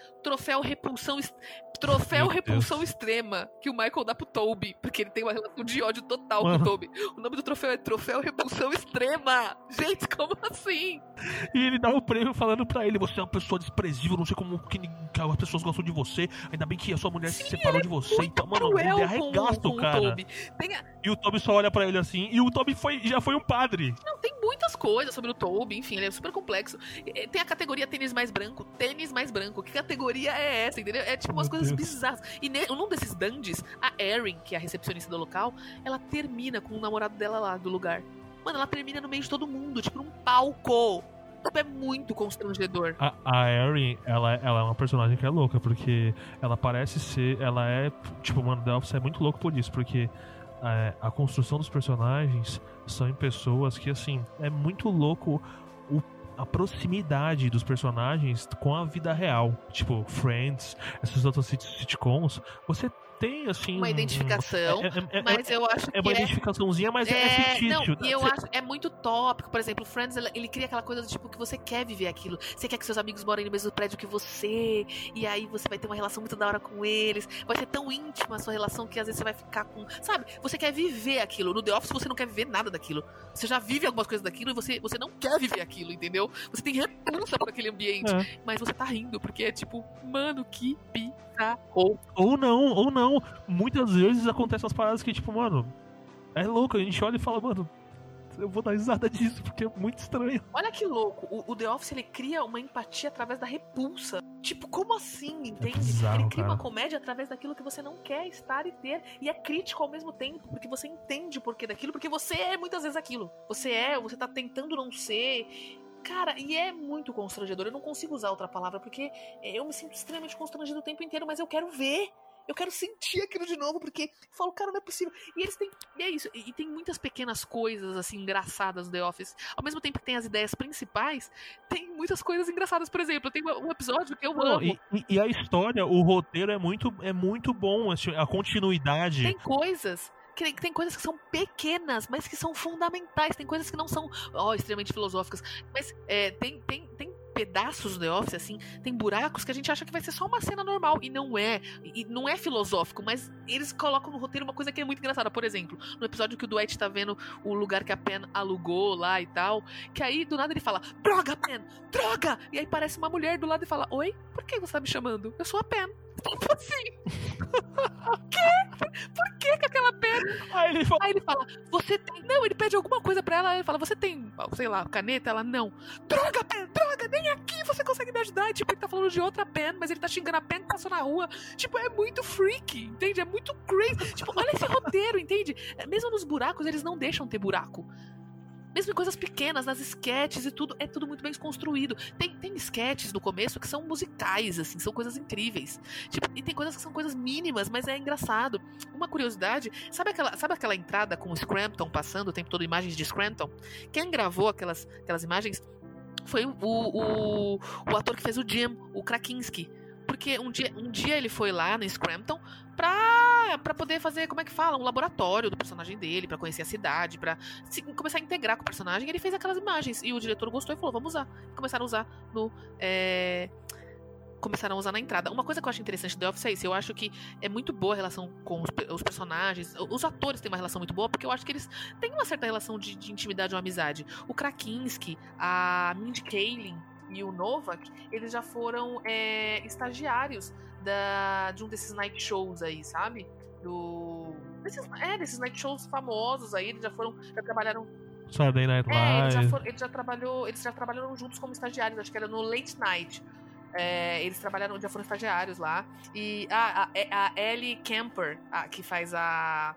troféu repulsão... Troféu Meu repulsão Deus. extrema que o Michael dá pro Toby, porque ele tem uma relação de ódio total Mano. com o Toby. O nome do troféu é Troféu Repulsão Extrema. Gente, como assim? E ele dá o prêmio falando pra ele, você é uma pessoa desprezível, não sei como que, ninguém- que as pessoas gostam de você, ainda bem que a sua mulher se separou de você. Então, mano, ele Cruel com, arregaça com o cara. o Toby. Tem, a- E o Toby só olha pra ele assim, e o Toby foi, já foi um padre. não, tem muitas coisas sobre o Toby, enfim, ele é super complexo. E- Tem a categoria tênis mais branco, tênis mais branco. Que categoria é essa, entendeu? É tipo umas Meu coisas Deus. bizarras. E ne- num desses dandies, a Erin, que é a recepcionista do local, ela termina com o namorado dela lá do lugar. Mano, ela termina no meio de todo mundo, tipo num palco. Tipo, é muito constrangedor. A, a Erin, ela, ela é uma personagem que é louca, porque ela parece ser, ela é, tipo, mano, The Office é muito louco por isso, porque é, a construção dos personagens são em pessoas que, assim, é muito louco o, a proximidade dos personagens com a vida real. Tipo, Friends, essas outras sit- sitcoms, você tem, assim... Uma um- identificação, é, é, é, mas eu acho é uma que é... identificaçãozinha, mas é, é É, fictício. não, e eu Cê- acho é muito tópico. Por exemplo, o Friends, ele, ele cria aquela coisa do tipo que você quer viver aquilo. Você quer que seus amigos morem no mesmo prédio que você, e aí você vai ter uma relação muito da hora com eles. Vai ser tão íntima a sua relação que às vezes você vai ficar com... Sabe? Você quer viver aquilo. No The Office você não quer viver nada daquilo. Você já vive algumas coisas daquilo e você, você não quer viver aquilo, entendeu? Você tem repulsa por aquele ambiente. É. Mas você tá rindo, porque é tipo, mano, que bizarro. Ou não, ou não. Muitas vezes acontecem as paradas que, tipo, mano, é louco. A gente olha e fala, mano, eu vou dar risada disso, porque é muito estranho. Olha que louco, o, o The Office ele cria uma empatia através da repulsa. Tipo, como assim, entende? bizarro, ele cria cara. uma comédia através daquilo que você não quer estar e ter. E é crítico ao mesmo tempo, porque você entende o porquê daquilo, porque você é muitas vezes aquilo. Você é, você tá tentando não ser. Cara, e é muito constrangedor. Eu não consigo usar outra palavra, porque eu me sinto extremamente constrangido o tempo inteiro, mas eu quero ver. Eu quero sentir aquilo de novo, porque eu falo, cara, não é possível. E eles têm. E é isso. E, e tem muitas pequenas coisas, assim, engraçadas no The Office. Ao mesmo tempo que tem as ideias principais, tem muitas coisas engraçadas. Por exemplo, tem um episódio que eu Não, amo. e, e- e a história, o roteiro é muito, é muito bom, assim, a continuidade. Tem coisas. Que, que tem coisas que são pequenas, mas que são fundamentais. Tem coisas que não são, ó, extremamente filosóficas. Mas é, tem, tem, tem pedaços do The Office, assim, tem buracos que a gente acha que vai ser só uma cena normal. E não é. E não é filosófico, mas eles colocam no roteiro uma coisa que é muito engraçada. Por exemplo, no episódio que o Dwight tá vendo o lugar que a Pen alugou lá e tal, que aí do nada ele fala, droga, Pen, droga! E aí parece uma mulher do lado e fala, oi, por que você tá me chamando? Eu sou a Pen. Tipo assim. O quê? Por que que aquela Pen? Aí ele fala, Aí ele fala, você tem... Não, ele pede alguma coisa pra ela, aí ele fala, você tem, sei lá, caneta? Ela, não. Droga, Pen, droga, nem aqui você consegue me ajudar. E, tipo, ele tá falando de outra Pen, mas ele tá xingando a Pen que passou na rua. Tipo, é muito freaky, entende? É muito crazy. Tipo, olha esse roteiro, entende? Mesmo nos buracos, eles não deixam ter buraco. Mesmo em coisas pequenas, nas sketches e tudo, é tudo muito bem construído. Tem, tem sketches no começo que são musicais, assim, são coisas incríveis. Tipo, e tem coisas que são coisas mínimas, mas é engraçado. Uma curiosidade, sabe aquela, sabe aquela entrada com o Scranton passando o tempo todo, imagens de Scranton? Quem gravou aquelas, aquelas imagens foi o, o, o ator que fez o Jim, o Krasinski. Porque um dia, um dia ele foi lá no Scranton pra, pra poder fazer, como é que fala, um laboratório do personagem dele, pra conhecer a cidade, pra se, começar a integrar com o personagem. E ele fez aquelas imagens. E o diretor gostou e falou, vamos usar. E começaram a usar no... É... Começaram a usar na entrada. Uma coisa que eu acho interessante do The Office é isso. Eu acho que é muito boa a relação com os, os personagens. Os atores têm uma relação muito boa, porque eu acho que eles têm uma certa relação de, de intimidade ou amizade. O Krasinski, a Mindy Kaling e o Novak, eles já foram é, estagiários da, de um desses night shows aí, sabe? Do, desses, é, desses night shows famosos aí, eles já foram, já trabalharam... Saturday Night É, eles já, Live. foram, eles, já trabalhou, eles já trabalharam juntos como estagiários, acho que era no Late Night. É, eles trabalharam, já foram estagiários lá. E a, a, a Ellie Kemper, a, que faz a...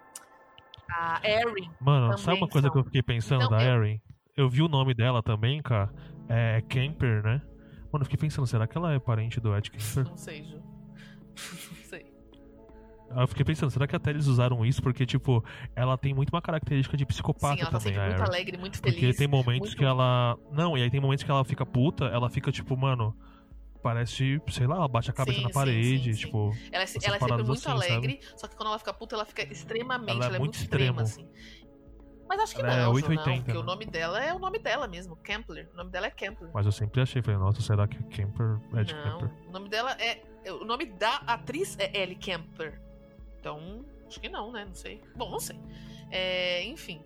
A Erin. Mano, também sabe uma coisa são. que eu fiquei pensando Então, da eu- Erin? Eu vi o nome dela também, cara. É Kemper, né? Mano, eu fiquei pensando, será que ela é parente do Ed Kemper? Não sei, Ju. Não sei. Aí eu fiquei pensando, será que até eles usaram isso? Porque, tipo, ela tem muito uma característica de psicopata Sim, ela tá também, sempre a muito Erin. alegre, muito Porque feliz. tem momentos muito- que ela... Não, e aí tem momentos que ela fica puta, ela fica, tipo, mano... Parece, sei lá, ela bate a cabeça Sim, na sim, parede, sim, sim. tipo... Ela é, essas ela é sempre paradas muito assim, alegre, só que quando ela fica puta, ela fica extremamente, Ela é ela é muito muito extrema, extremo. assim. Mas acho que Ela é não, oito Ju, e não, oitenta, porque né? o nome dela é o nome dela mesmo, Kempler. O nome dela é Kempler. Mas eu sempre achei, falei, nossa, será que Kemper é de Não, Kemper? o nome dela é... O nome da atriz é Ellie Kemper. Então, acho que não, né? Não sei. Bom, não sei. É, enfim.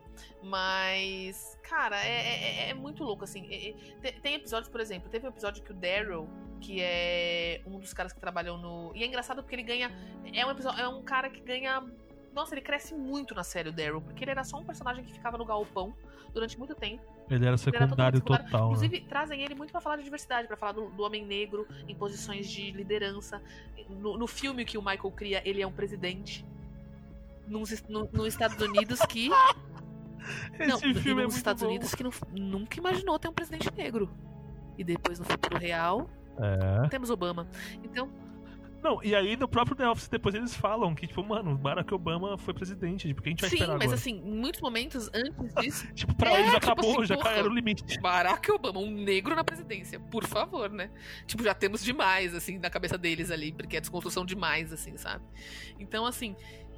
Mas, cara, é, é, é muito louco, assim. É, é, tem episódios, por exemplo, teve um episódio que o Daryl, que é um dos caras que trabalham no... E é engraçado porque ele ganha... É um, episódio, é um cara que ganha... Nossa, ele cresce muito na série, o Daryl, porque ele era só um personagem que ficava no galpão durante muito tempo. Ele era secundário, ele era secundário. total, Inclusive, né? trazem ele muito pra falar de diversidade, pra falar do, do homem negro em posições de liderança. No, no filme que o Michael cria, ele é um presidente nos, no, nos Estados Unidos que... Esse não, filme e é nos muito Estados bom. Unidos que não, nunca imaginou ter um presidente negro. E depois, no futuro real, É. temos Obama. Então, Não, e aí no próprio The Office depois eles falam que, tipo, mano, Barack Obama foi presidente, tipo, o que a gente vai sim, esperar mas agora? assim, em muitos momentos antes disso, Tipo, pra É, eles tipo acabou, assim, já porra. era o limite. Barack Obama, um negro na presidência, por favor, né? Tipo, já temos demais, assim, na cabeça deles ali, porque é desconstrução demais, assim, sabe? Então, assim,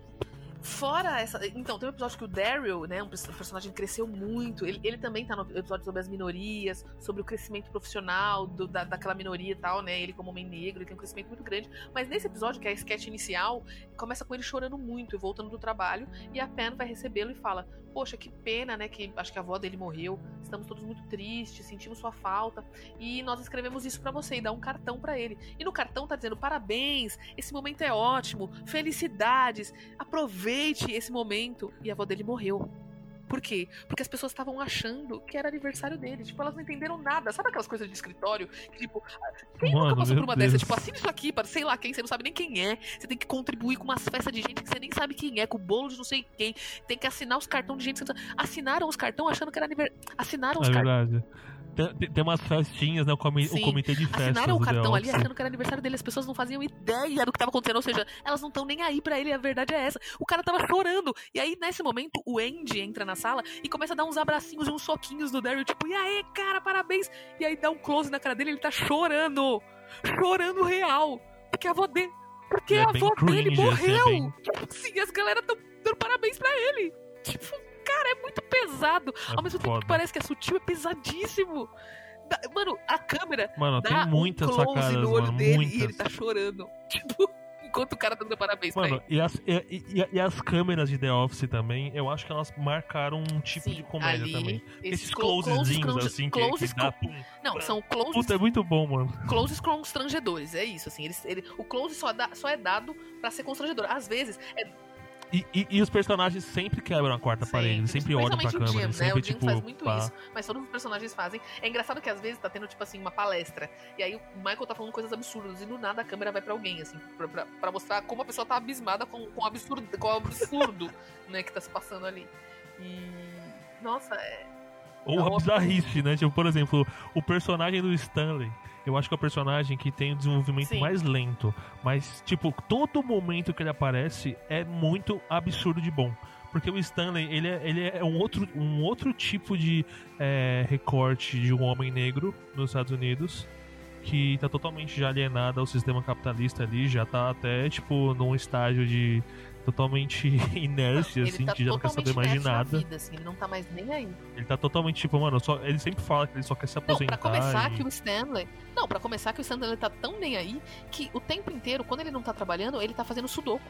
fora essa... Então, tem um episódio que o Daryl, né, um personagem que cresceu muito, ele, ele também tá no episódio sobre as minorias, sobre o crescimento profissional do, da, daquela minoria e tal, né, ele como homem negro, ele tem um crescimento muito grande, mas nesse episódio, que é a sketch inicial, começa com ele chorando muito, voltando do trabalho, e a Pen vai recebê-lo e fala, poxa, que pena, né, que acho que a avó dele morreu, estamos todos muito tristes, sentimos sua falta, e nós escrevemos isso pra você, e dá um cartão pra ele. E no cartão tá dizendo, parabéns, esse momento é ótimo, felicidades, aproveite esse momento. E a avó dele morreu. Por quê? Porque as pessoas estavam achando que era aniversário dele. Tipo, elas não entenderam nada. Sabe aquelas coisas de escritório? Que, tipo, quem Mano, nunca passou meu por uma Deus. dessas? Tipo, assina isso aqui para sei lá quem, você não sabe nem quem é. Você tem que contribuir com umas festas de gente que você nem sabe quem é, com o bolo de não sei quem. Tem que assinar os cartões de gente que você não sabe. Assinaram os cartões achando que era aniversário. Assinaram os É cartões. verdade. Tem, tem umas festinhas, né? O, comi- Sim. o comitê de festas. Assinaram o do The cartão ali Office. achando que era aniversário dele. As pessoas não faziam ideia do que tava acontecendo. Ou seja, elas não estão nem aí pra ele. A verdade é essa. O cara tava chorando. E aí, nesse momento, o Andy entra na sala e começa a dar uns abracinhos e uns soquinhos do Daryl. Tipo, e aí, cara, parabéns. E aí dá um close na cara dele e ele tá chorando. Chorando real. Porque a avó dele... Porque É a bem avó dele cringe, assim, é morreu. bem- Tipo assim, as galera tão dando parabéns pra ele. Tipo, cara, é muito pesado. É Ao mesmo tempo foda. que parece que é sutil, é pesadíssimo. Da- Mano, a câmera Mano, dá tem muitas um close sacadas, no olho mano. dele Muitas. e ele tá chorando. Tipo, enquanto o cara tá dando parabéns pra Mano, ele. e as, e, e- e as câmeras de The Office também, eu acho que elas marcaram um tipo Sim, de comédia ali, também. esses Esses clo- closezinhos, close- assim, que, closes que dá... com- Não, são closes, Puta, é muito bom, mano. closes constrangedores, é isso, assim. Eles, ele, o close só, dá, só é dado pra ser constrangedor. Às vezes, é E, e- e os personagens sempre quebram a quarta parede, eles sempre olham pra principalmente câmera, o eles Jim, né? sempre, O Jim tipo, faz muito pá. isso, mas todos os personagens fazem. É engraçado que às vezes tá tendo, tipo assim, uma palestra, e aí o Michael tá falando coisas absurdas, e do nada a câmera vai pra alguém, assim, pra, pra, pra mostrar como a pessoa tá abismada com, com, o, absurdo, com o absurdo, né, que tá se passando ali. E... Nossa, é... Ou Não, a bizarrice, né? Tipo, por exemplo, o personagem do Stanley, eu acho que é o personagem que tem o desenvolvimento Sim. mais lento. Mas, tipo, todo momento que ele aparece é muito absurdo de bom. Porque o Stanley, ele é, ele é um, outro, um outro tipo de é, recorte de um homem negro nos Estados Unidos, que tá totalmente já alienado ao sistema capitalista ali, já tá até, tipo, num estágio de totalmente inércia, ele assim, tá que já não quer saber mais de inerte na nada. vida, assim, ele não tá mais nem aí. Ele tá totalmente, tipo, mano, só, ele sempre fala que ele só quer se Não, aposentar. pra começar e... que o Stanley... Não, pra começar que o Stanley tá tão nem aí que o tempo inteiro, quando ele não tá trabalhando, ele tá fazendo sudoku.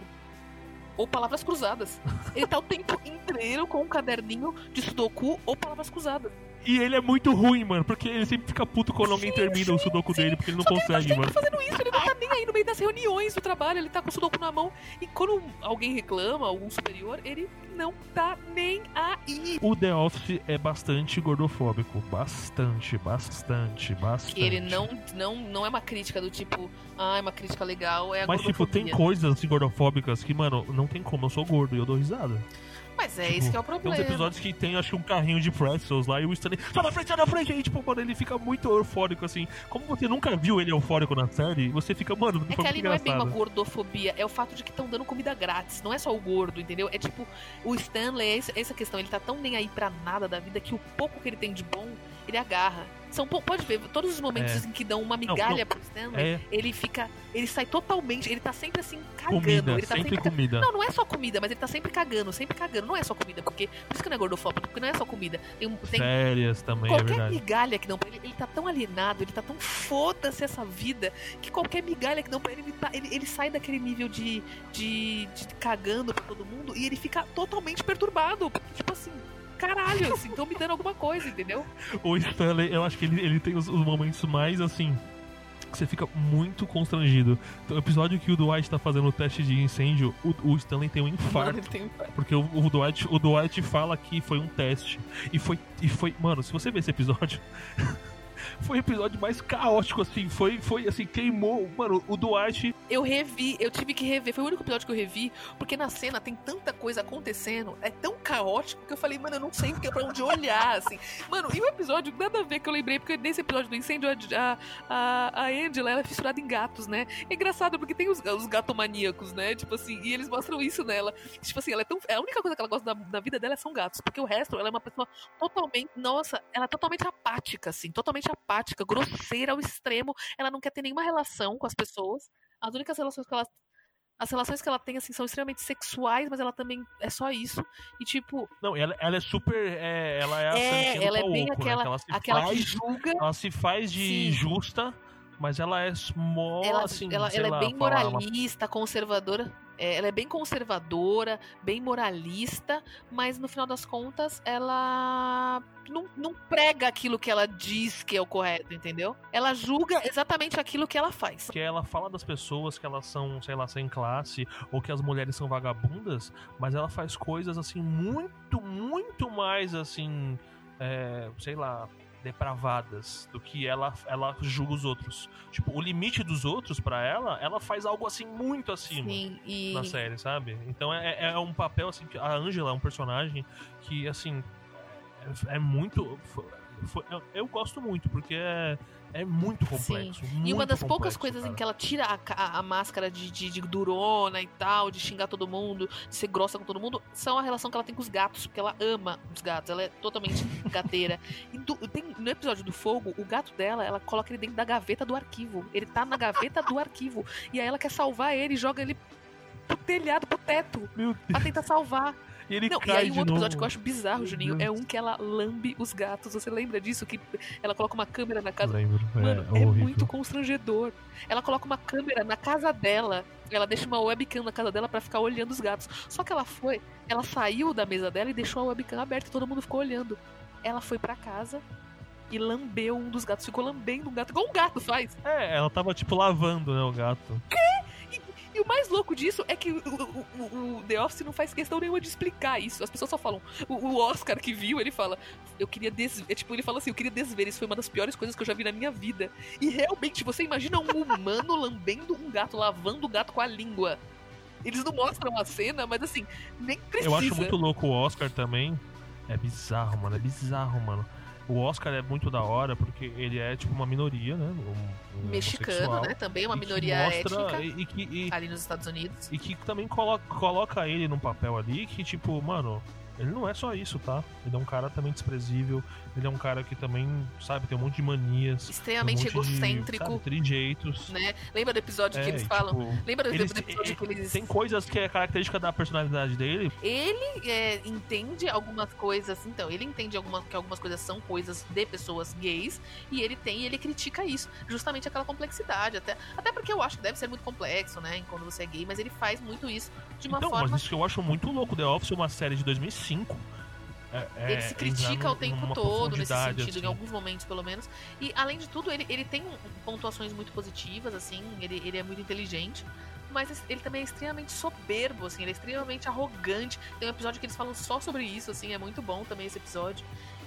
Ou palavras cruzadas. Ele tá o tempo inteiro com um caderninho de sudoku ou palavras cruzadas. E ele é muito ruim, mano, porque ele sempre fica puto quando alguém Sim, termina sim, o sudoku sim. dele, porque ele não Só que consegue, ele tá mano. sempre fazendo isso, ele não tá nem aí no meio das reuniões do trabalho, ele tá com o sudoku na mão. E quando alguém reclama, algum superior, ele não tá nem aí. O The Office é bastante gordofóbico. Bastante, bastante, bastante. Que ele não, não, não é uma crítica do tipo, ah, é uma crítica legal, é a Mas, tipo, tem gordofobia. coisas assim, gordofóbicas que, mano, não tem como. Eu sou gordo e eu dou risada. Mas é Tipo, isso que é o Tem problema. uns episódios que tem, acho que um carrinho de pretzels lá e o Stanley, sai na frente, sai na frente, aí, tipo, mano, ele fica muito eufórico, assim. Como você nunca viu ele eufórico na série, você fica, mano, É foi que muito ali não é bem uma engraçado. gordofobia, é o fato de que estão dando comida grátis. Não é só o gordo, entendeu? É tipo, o Stanley, é essa- essa questão, ele tá tão nem aí pra nada da vida que o pouco que ele tem de bom, ele agarra. São, pode ver, todos os momentos É. em que dão uma migalha não, pro Stanley, é. ele fica. Ele sai totalmente. Ele tá sempre assim, cagando. Comida, ele tá sempre sempre comida. Não, não é só comida, mas ele tá sempre cagando, sempre cagando. Não é só comida, porque. Por isso que não é gordofóbico, porque não é só comida. Tem, um- tem Férias também, é qualquer verdade. migalha que dão pra ele, ele tá tão alienado, ele tá tão foda-se essa vida, que qualquer migalha que dão pra ele, ele, tá- ele, ele sai daquele nível de, de, de cagando pra todo mundo e ele fica totalmente perturbado. Porque, tipo assim, caralho, assim, tão me dando alguma coisa, entendeu? O Stanley, eu acho que ele, ele tem os, os momentos mais, assim, que você fica muito constrangido. Então, o episódio que o Dwight tá fazendo o teste de incêndio, o, o Stanley tem um infarto. Mano, ele tem um infarto. Porque o, o, Dwight, o Dwight fala que foi um teste. E foi, e foi... Mano, se você ver esse episódio... Foi o episódio mais caótico, assim. Foi, foi assim, queimou. Mano, o Dwight... Eu revi, eu tive que rever. Foi o único episódio que eu revi, porque na cena tem tanta coisa acontecendo, é tão caótico que eu falei, mano, eu não sei pra onde olhar, assim. Mano, e o episódio, nada a ver que eu lembrei, porque nesse episódio do incêndio, a, a, a Angela, ela é fissurada em gatos, né? É engraçado, porque tem os, os gatomaníacos, né? Tipo assim, e eles mostram isso nela. Tipo assim, ela é tão. A única coisa que ela gosta da, da vida dela são gatos, porque o resto, ela é uma pessoa totalmente. Nossa, ela é totalmente apática, assim, totalmente apática, grosseira ao extremo. Ela não quer ter nenhuma relação com as pessoas. As únicas relações que ela. As relações que ela tem, assim, são extremamente sexuais, mas ela também é só isso. E, tipo... Não, ela, ela é super... É, ela é a É, santinha ela do é bem pau oco, aquela, né? Que ela se aquela faz, que julga. Ela se faz de Sim. justa, mas ela é mó, Ela, assim, ela, sei ela lá, é bem falar uma- moralista, conservadora. É, ela é bem conservadora, bem moralista, mas no final das contas ela não, não prega aquilo que ela diz que é o correto, entendeu? Ela julga exatamente aquilo que ela faz. Que ela fala das pessoas que elas são, sei lá, sem classe, ou que as mulheres são vagabundas, mas ela faz coisas, assim, muito, muito mais, assim, é, sei lá, depravadas do que ela, ela julga os outros. Tipo, o limite dos outros pra ela, ela faz algo, assim, muito acima. Sim, e... Na série, sabe? Então é, é um papel, assim, que a Angela é um personagem que, assim, é, é muito... Foi, foi, eu, eu gosto muito, porque é, é muito complexo. Sim. Muito E uma das complexo, poucas coisas cara. em que ela tira a, a, a máscara de, de, de durona e tal, de xingar todo mundo, de ser grossa com todo mundo, são a relação que ela tem com os gatos, porque ela ama os gatos, ela é totalmente gateira. E do, tem, no episódio do fogo, o gato dela, ela coloca ele dentro da gaveta do arquivo. Ele tá na gaveta do arquivo. E aí ela quer salvar ele e joga ele pro telhado, pro teto, Meu pra tentar salvar. E ele Não, cai e aí de um outro novo. episódio que eu acho bizarro, Meu Juninho, Deus. é um que ela lambe os gatos. Você lembra disso? Que ela coloca uma câmera na casa. Lembro, Mano, é, é, horrível. muito constrangedor. Ela coloca uma câmera na casa dela. Ela deixa uma webcam na casa dela pra ficar olhando os gatos. Só que ela foi, ela saiu da mesa dela e deixou a webcam aberta e todo mundo ficou olhando. Ela foi pra casa e lambeu um dos gatos. Ficou lambendo um gato, igual um gato faz. É, ela tava, tipo, lavando, né, o gato. E o mais louco disso é que o, o, o- o The Office não faz questão nenhuma de explicar isso. As pessoas só falam. O, o Oscar que viu, ele fala. Eu queria desver. É, tipo, ele fala assim: eu queria desver. Isso foi uma das piores coisas que eu já vi na minha vida. E realmente, você imagina um humano lambendo um gato, lavando o gato com a língua. Eles não mostram a cena, mas assim, nem precisa. Eu acho muito louco o Oscar também. É bizarro, mano. É bizarro, mano. O Oscar é muito da hora porque ele é, tipo, uma minoria, né? Um, um Mexicano, homossexual, né? Também uma e que minoria mostra- étnica E, e que, e, ali nos Estados Unidos. e que também coloca, coloca ele num papel ali que, tipo, mano, ele não é só isso, tá? Ele é um cara também desprezível. Ele é um cara que também, sabe, tem um monte de manias. Extremamente tem um monte de, egocêntrico, sabe, trejeitos. né? Lembra do episódio É, que eles e, falam? tipo, Lembra do, eles- do episódio que eles. Tem coisas que é característica da personalidade dele. Ele é, entende algumas coisas, então, ele entende alguma, que algumas coisas são coisas de pessoas gays, e ele tem e ele critica isso, justamente aquela complexidade, até, até porque eu acho que deve ser muito complexo, né, quando você é gay, mas ele faz muito isso de uma Então, forma... mas isso que eu acho muito louco. The Office é uma série de dois mil e cinco. É, é, Ele se critica entrar o tempo numa todo nesse profundidade, sentido, assim. em alguns momentos pelo menos. E além de tudo, ele, ele tem pontuações muito positivas, assim, ele, ele é muito inteligente. Mas ele também é extremamente soberbo, assim, ele é extremamente arrogante. Tem um episódio que eles falam só sobre isso, assim, é muito bom também esse episódio.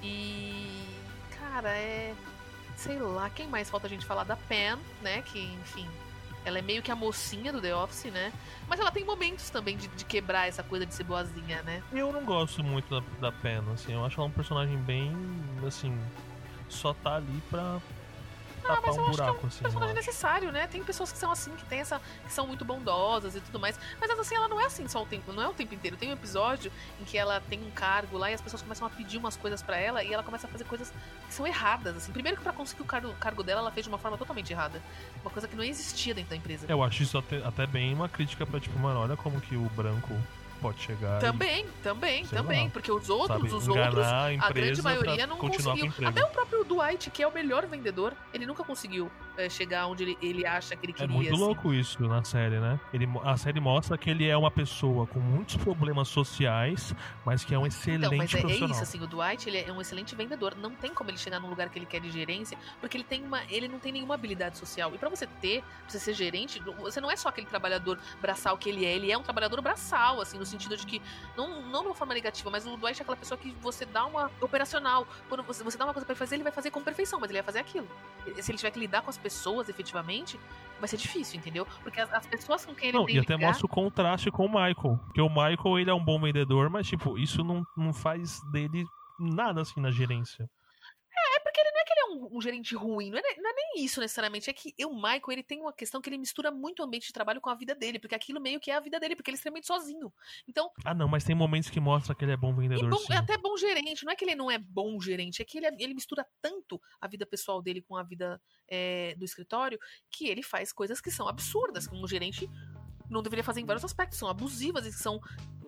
E. Cara, é. Sei lá, quem mais falta a gente falar da Pam, né? Que, enfim. Ela é meio que a mocinha do The Office, né? Mas ela tem momentos também de, de quebrar essa coisa de ser boazinha, né? Eu não gosto muito da, da Pen, assim. Eu acho ela um personagem bem, assim, só tá ali pra... tapar mas eu um acho que é buraco, um assim. personagem eu acho. necessário, né? Tem pessoas que são assim, que tem essa. que são muito bondosas e tudo mais. Mas assim, ela não é assim só o tempo, não é o tempo inteiro. Tem um episódio em que ela tem um cargo lá e as pessoas começam a pedir umas coisas pra ela e ela começa a fazer coisas que são erradas, assim. Primeiro que pra conseguir o cargo, o cargo dela, ela fez de uma forma totalmente errada. Uma coisa que não existia dentro da empresa. Eu acho isso até, até bem uma crítica pra, tipo, mano, olha como que o branco pode chegar. Também, também, sei também. lá, Porque os outros, sabe, os enganar outros, a a empresa grande maioria pra não continuar com o conseguiu. emprego. Até o próprio Dwight, que é o melhor vendedor, ele nunca conseguiu é, chegar onde ele, ele acha que ele É queria. muito assim. louco isso na série, né? Ele, a série mostra que ele é uma pessoa com muitos problemas sociais, mas que é um excelente Então, mas é, é profissional. isso, assim, o Dwight, ele é um excelente vendedor. Não tem como ele chegar num lugar que ele quer de gerência, porque ele tem uma, ele não tem nenhuma habilidade social. E pra você ter, pra você ser gerente, você não é só aquele trabalhador braçal que ele é, ele é um trabalhador braçal, assim, no sentido de que, não, não de uma forma negativa, mas o Dwight é aquela pessoa que você dá uma operacional. Quando você, você dá uma coisa pra ele fazer, ele vai fazer com perfeição, mas ele vai fazer aquilo. Se ele tiver que lidar com as pessoas, efetivamente, vai ser difícil, entendeu? Porque as, as pessoas com quem ele Não, tem e que até lidar... mostra o contraste com o Michael. Porque o Michael, ele é um bom vendedor, mas, tipo, isso não, não faz dele nada, assim, na gerência. É porque ele não é que ele é um, um gerente ruim, não é, não é nem isso necessariamente, é que o Michael, ele tem uma questão que ele mistura muito o ambiente de trabalho com a vida dele, porque aquilo meio que é a vida dele, porque ele é extremamente sozinho. Então, Ah, não, mas tem momentos que mostra que ele é bom e vendedor, bom, sim. é até bom gerente, não é que ele não é bom gerente, é que ele, é- ele mistura tanto a vida pessoal dele com a vida é, do escritório, que ele faz coisas que são absurdas, que um gerente não deveria fazer em vários aspectos, são abusivas e que são,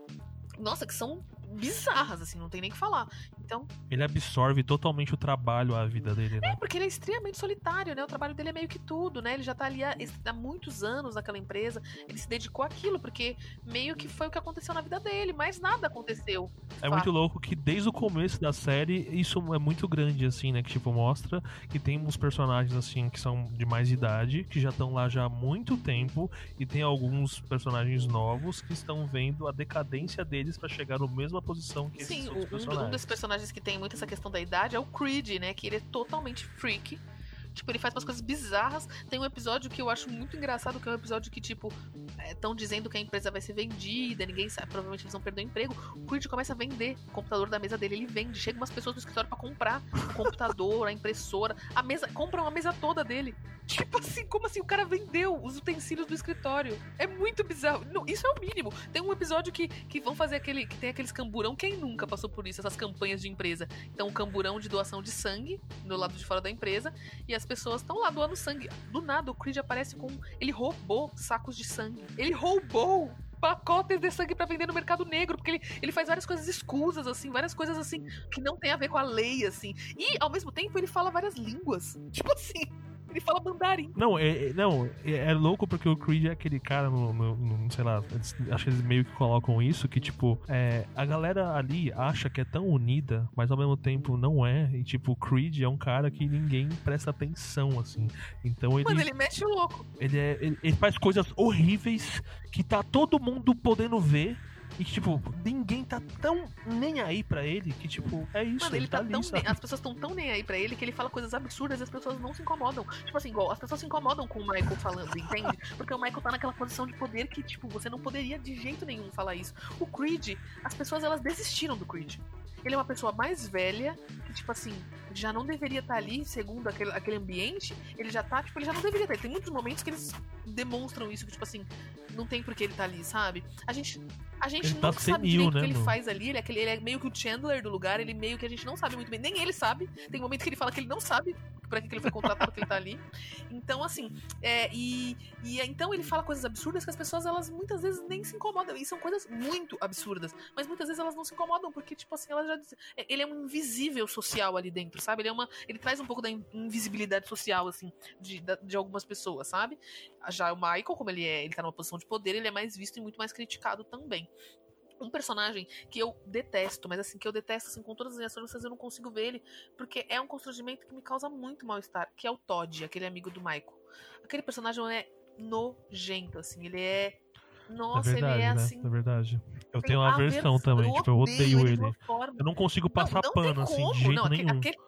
nossa, que são bizarras, assim, não tem nem o que falar. Então, Ele absorve totalmente o trabalho, a vida dele, né? é porque ele é extremamente solitário, né? O trabalho dele é meio que tudo, né? Ele já tá ali há, há muitos anos naquela empresa, ele se dedicou àquilo, porque meio que foi o que aconteceu na vida dele, mas nada aconteceu. É muito louco que desde o começo da série isso é muito grande, assim, né? Que tipo, mostra que tem uns personagens, assim, que são de mais idade, que já estão lá já há muito tempo, e tem alguns personagens novos que estão vendo a decadência deles pra chegar na mesma posição que esses Sim, outros um, personagens. um desses personagens que tem muito essa questão da idade é o Creed, né? Que ele é totalmente freak. Tipo, ele faz umas coisas bizarras. Tem um episódio que eu acho muito engraçado, que é um episódio que, tipo, estão dizendo que a empresa vai ser vendida, ninguém sabe, provavelmente eles vão perder o emprego. O Creed começa a vender o computador da mesa dele, ele vende. Chega umas pessoas no escritório pra comprar o computador, a impressora, a mesa, compram a mesa toda dele. Tipo assim, como assim? O cara vendeu os utensílios do escritório. É muito bizarro. Não, isso é o mínimo. Tem um episódio que, que vão fazer aquele. Que tem aqueles camburão. Quem nunca passou por isso? Essas campanhas de empresa. Então, um camburão de doação de sangue no lado de fora da empresa. E as pessoas estão lá doando sangue. Do nada, o Creed aparece com. Ele roubou sacos de sangue. Ele roubou pacotes de sangue pra vender no mercado negro, porque ele, ele faz várias coisas escusas, assim, várias coisas assim, que não tem a ver com a lei, assim. E, ao mesmo tempo, ele fala várias línguas. Tipo assim. Ele fala mandarim. Não, é, é- não é, é louco porque o Creed é aquele cara, no, no- no- sei lá, eles- acho que eles meio que colocam isso, que tipo, é, a galera ali acha que é tão unida, mas ao mesmo tempo não é. E tipo, o Creed é um cara que ninguém presta atenção, assim. Então ele, Mano, ele mexe o louco. ele, é- ele- ele faz coisas horríveis que tá todo mundo podendo ver. E que, tipo, ninguém tá tão nem aí pra ele que, tipo, é isso. Mano, ele tá ali, tão sabe? nem, as pessoas estão tão nem aí pra ele que ele fala coisas absurdas e as pessoas não se incomodam. Tipo assim, igual, as pessoas se incomodam com o Michael falando, entende? Porque o Michael tá naquela posição de poder que, tipo, você não poderia de jeito nenhum falar isso. O Creed, as pessoas, elas desistiram do Creed. Ele é uma pessoa mais velha, que, tipo assim, já não deveria estar ali, segundo aquele, aquele ambiente. Ele já tá, tipo, ele já não deveria estar. Tem muitos momentos que eles demonstram isso, que, tipo assim, não tem por que ele tá ali, sabe? A gente, a gente Ele não tá sabe senil, direito o né, que ele mano? faz ali. Ele é, aquele, ele é meio que o Chandler do lugar, ele meio que a gente não sabe muito bem. Nem ele sabe. Tem momentos que ele fala que ele não sabe pra que que ele foi contratado, que ele tá ali. Então, assim, é, e, e então ele fala coisas absurdas que as pessoas, elas muitas vezes nem se incomodam. E são coisas muito absurdas. Mas muitas vezes elas não se incomodam, porque, tipo assim, elas já dizem. Ele é um invisível social ali dentro, sabe? Ele é uma. Ele traz um pouco da invisibilidade social, assim, de, de algumas pessoas, sabe? Já o Michael, como ele é, ele tá numa posição de poder, ele é mais visto e muito mais criticado também. Um personagem que eu detesto, mas assim, que eu detesto assim, com todas as minhas forças, eu não consigo ver ele, porque é um constrangimento que me causa muito mal-estar, que é o Todd, aquele amigo do Michael. Aquele personagem é nojento, assim, ele é... Nossa, é verdade, ele é né? assim... É verdade. Eu tem tenho uma aversão aversão, também, tipo, eu odeio ele. de uma forma- Eu não consigo passar não, não pano, tem assim, como. de jeito Não, aquele- nenhum. aquele- até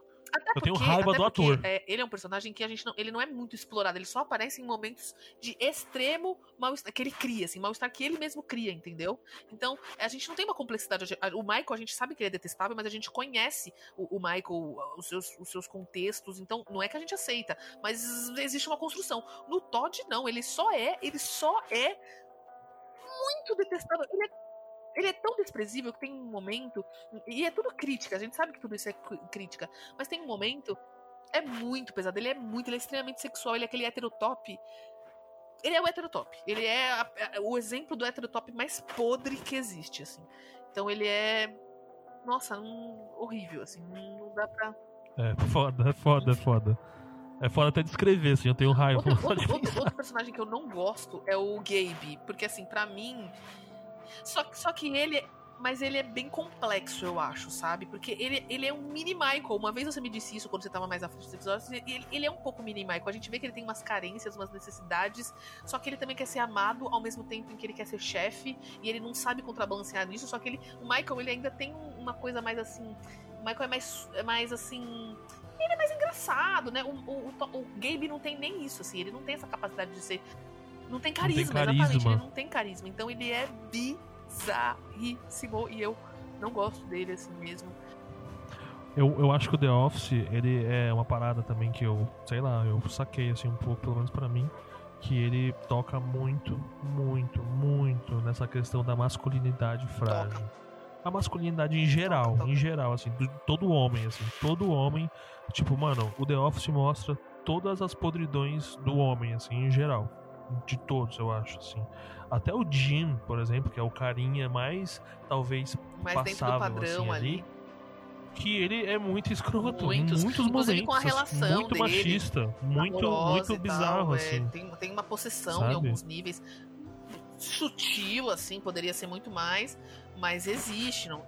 Até eu tenho porque, raiva até do porque, ator. é, ele é um personagem que a gente não, ele não é muito explorado, ele só aparece em momentos de extremo mal-estar que ele cria, assim, mal-estar que ele mesmo cria, entendeu? Então, a gente não tem uma complexidade. O Michael, a gente sabe que ele é detestável, mas a gente conhece o, o Michael, os seus, os seus contextos, então não é que a gente aceita, mas existe uma construção. No Todd, não, ele só é, ele só é muito detestável. Ele é Ele é tão desprezível que tem um momento. E é tudo crítica, a gente sabe que tudo isso é crítica. Mas tem um momento. É muito pesado. Ele é muito. Ele é extremamente sexual. Ele é aquele heterotop. Ele é o heterotop. Ele é a, a, o exemplo do heterotop mais podre que existe, assim. Então ele é. Nossa, um, horrível, assim. Não dá pra. É foda, é foda, é foda. É foda até descrever, assim, eu tenho raiva. Outro, outro, outro, outro personagem que eu não gosto é o Gabe. Porque, assim, pra mim. Só, só que ele. Mas ele é bem complexo, eu acho, sabe? Porque ele, ele é um mini Michael. Uma vez você me disse isso quando você tava mais à frente dos episódios. Ele, ele é um pouco mini Michael. A gente vê que ele tem umas carências, umas necessidades. Só que ele também quer ser amado ao mesmo tempo em que ele quer ser chefe. E ele não sabe contrabalancear nisso. Só que ele, o Michael, ele ainda tem uma coisa mais assim. O Michael é mais, é mais assim. Ele é mais engraçado, né? O, o, o, o Gabe não tem nem isso, assim. Ele não tem essa capacidade de ser. Não tem carisma, não tem carisma. exatamente. Ele não tem carisma. Então ele é bi. Bizarríssimo, e eu não gosto dele assim mesmo. Eu, eu acho que o The Office, ele é uma parada também que eu, sei lá, eu saquei assim um pouco, pelo menos pra mim, que ele toca muito, muito, muito nessa questão da masculinidade frágil. Toca. A masculinidade em geral, toca, toca. em geral, assim, do, todo homem, assim, todo homem, tipo, mano, o The Office mostra todas as podridões do homem, assim, em geral. De todos, eu acho, assim. Até o Jim, por exemplo, que é o carinha mais, talvez, mais passável, dentro do padrão assim, ali, ali, que ele é muito escroto, muitos, em muitos inclusive momentos, com a relação muito dele, machista, muito, muito bizarro, tal, assim. É, tem, tem uma possessão sabe? em alguns níveis, sutil, assim, poderia ser muito mais, mas existe, não?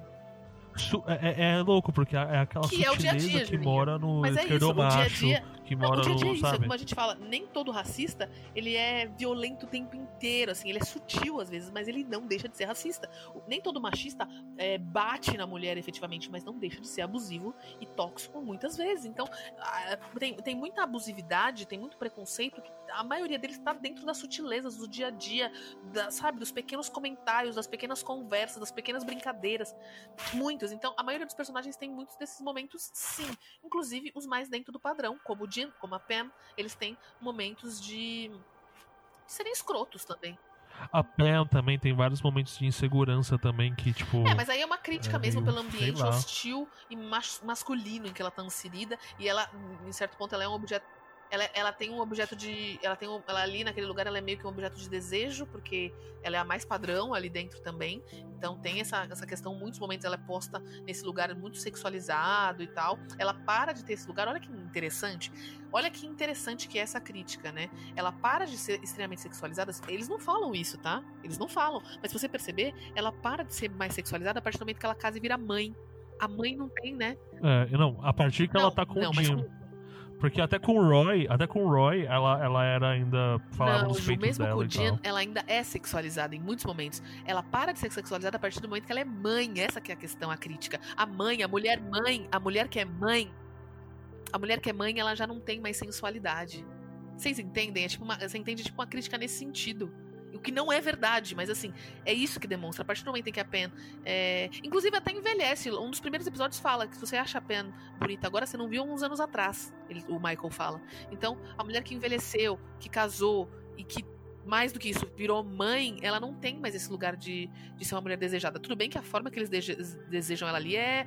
É, é, é louco, porque é aquela que sutileza é o dia a dia, que Juninho. mora no Mas é esquerdomacho, isso, o dia a dia, que não, mora o dia a dia no, é isso, é sabe? como a gente fala, nem todo racista, ele é violento o tempo inteiro, assim, ele é sutil às vezes, mas ele não deixa de ser racista. Nem todo machista é, bate na mulher efetivamente, mas não deixa de ser abusivo e tóxico muitas vezes. Então, tem, tem muita abusividade, tem muito preconceito, que a maioria deles está dentro das sutilezas do dia a dia, da, sabe, dos pequenos comentários, das pequenas conversas, das pequenas brincadeiras, muitos. Então, a maioria dos personagens tem muitos desses momentos, sim. Inclusive, os mais dentro do padrão, como o Jim, como a Pam, eles têm momentos de, de serem escrotos também. A Pam também tem vários momentos de insegurança também, que tipo... É, mas aí é uma crítica é mesmo meio, pelo ambiente hostil e mas, masculino em que ela tá inserida, e ela, em certo ponto, ela é um objeto... Ela, ela tem um objeto de... Ela tem um, ela ali naquele lugar, ela é meio que um objeto de desejo, porque ela é a mais padrão ali dentro também. Então tem essa, essa questão, em muitos momentos ela é posta nesse lugar muito sexualizado e tal. Ela para de ter esse lugar, olha que interessante. Olha que interessante que é essa crítica, né? Ela para de ser extremamente sexualizada. Eles não falam isso, tá? Eles não falam. Mas se você perceber, ela para de ser mais sexualizada a partir do momento que ela casa e vira mãe. A mãe não tem, né? É, não, a partir que não, ela tá com não, o Jim. Mas... Porque até com o Roy, até com o Roy, ela, ela era ainda... Falava não, nos peitos mesmo dela com o e Jen, tal. ela ainda é sexualizada em muitos momentos. Ela para de ser sexualizada a partir do momento que ela é mãe. Essa que é a questão, a crítica. A mãe, a mulher mãe, a mulher que é mãe, a mulher que é mãe, ela já não tem mais sensualidade. Vocês entendem? É tipo uma, você entende tipo uma crítica nesse sentido. O que não é verdade, mas assim, é isso que demonstra. A partir do momento em que a Pen... É... Inclusive até envelhece. Um dos primeiros episódios fala que se você acha a Pen bonita agora, você não viu uns anos atrás. Ele, o Michael fala. Então, a mulher que envelheceu, que casou e que, mais do que isso, virou mãe, ela não tem mais esse lugar de, de ser uma mulher desejada. Tudo bem que a forma que eles de- desejam ela ali é...